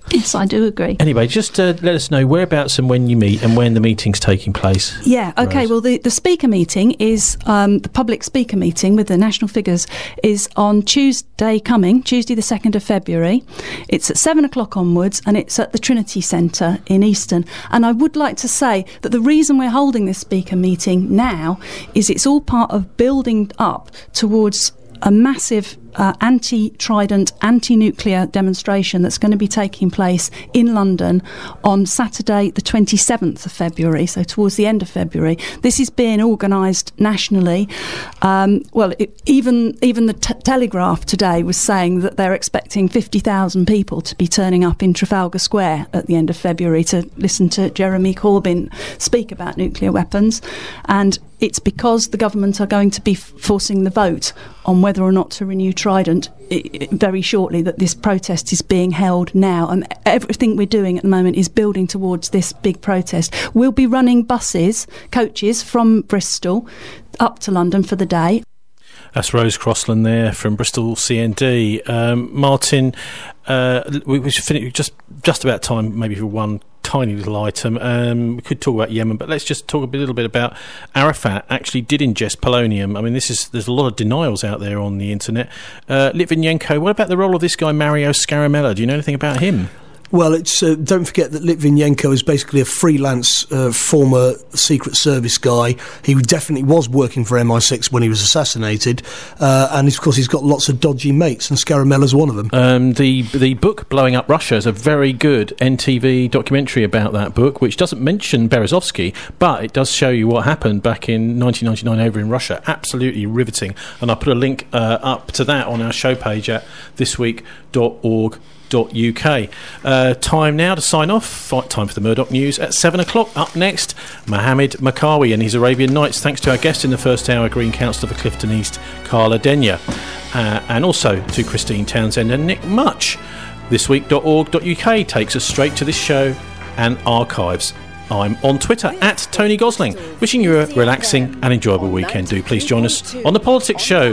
Speaker 12: Yes, I do agree.
Speaker 3: Anyway, just uh, let us know whereabouts and when you meet and when the meeting's taking place.
Speaker 12: Yeah, okay,
Speaker 3: Rose.
Speaker 12: well, the, the speaker meeting is, um, the public speaker meeting with the national figures is on Tuesday coming, Tuesday the second of February. It's at seven o'clock onwards, and it's at the Trinity Centre in Easton. And I would like to say that the reason we're holding this speaker meeting now is it's all part of building up towards a massive uh, anti-Trident, anti-nuclear demonstration that's going to be taking place in London on Saturday the twenty-seventh of February, so towards the end of February. This is being organised nationally. Um, well, it, even even the t- Telegraph today was saying that they're expecting fifty thousand people to be turning up in Trafalgar Square at the end of February to listen to Jeremy Corbyn speak about nuclear weapons. And it's because the government are going to be f- forcing the vote on whether or not to renew Trident I- I- very shortly that this protest is being held now, and everything we're doing at the moment is building towards this big protest. We'll be running buses, coaches from Bristol up to London for the day.
Speaker 3: That's Rose Crossland there from Bristol C N D. Um, Martin, uh, we, we should finish just just about time maybe for one tiny little item. Um, we could talk about Yemen, but let's just talk a little bit about Arafat actually did ingest polonium. I mean, this is there's a lot of denials out there on the internet. Uh, Litvinenko, what about the role of this guy Mario Scaramella? Do you know anything about him?
Speaker 5: Well, it's uh, don't forget that Litvinenko is basically a freelance uh, former Secret Service guy. He definitely was working for M I six when he was assassinated, uh, and of course he's got lots of dodgy mates, and Scaramella's one of them.
Speaker 3: Um, the the book Blowing Up Russia is a very good N T V documentary about that book, which doesn't mention Berezovsky, but it does show you what happened back in nineteen ninety-nine over in Russia. Absolutely riveting, and I'll put a link uh, up to that on our show page at this week dot org. .uk. Uh, time now to sign off. Time for the Murdoch News at seven o'clock. Up next, Mohammed Makawi and his Arabian Nights. Thanks to our guest in the first hour, Green Councillor for Clifton East, Carla Denyer, uh, and also to Christine Townsend and Nick Much. this week dot org dot uk takes us straight to this show and archives. I'm on Twitter at Tony Gosling. Wishing you a relaxing and enjoyable weekend. Do please join us on the Politics Show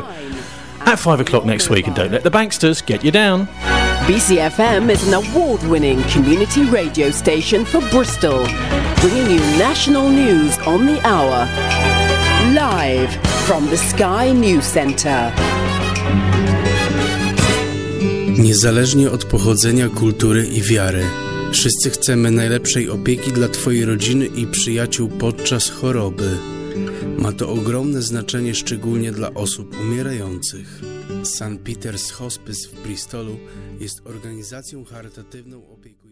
Speaker 3: at five o'clock next week, and don't let the banksters get you down.
Speaker 1: B C F M is an award-winning community radio station for Bristol, bringing you national news on the hour. Live from the Sky News Centre.
Speaker 13: Niezależnie od pochodzenia, kultury i wiary, wszyscy chcemy najlepszej opieki dla Twojej rodziny i przyjaciół podczas choroby. Ma to ogromne znaczenie szczególnie dla osób umierających. Saint Peter's Hospice w Bristolu jest organizacją charytatywną opieką.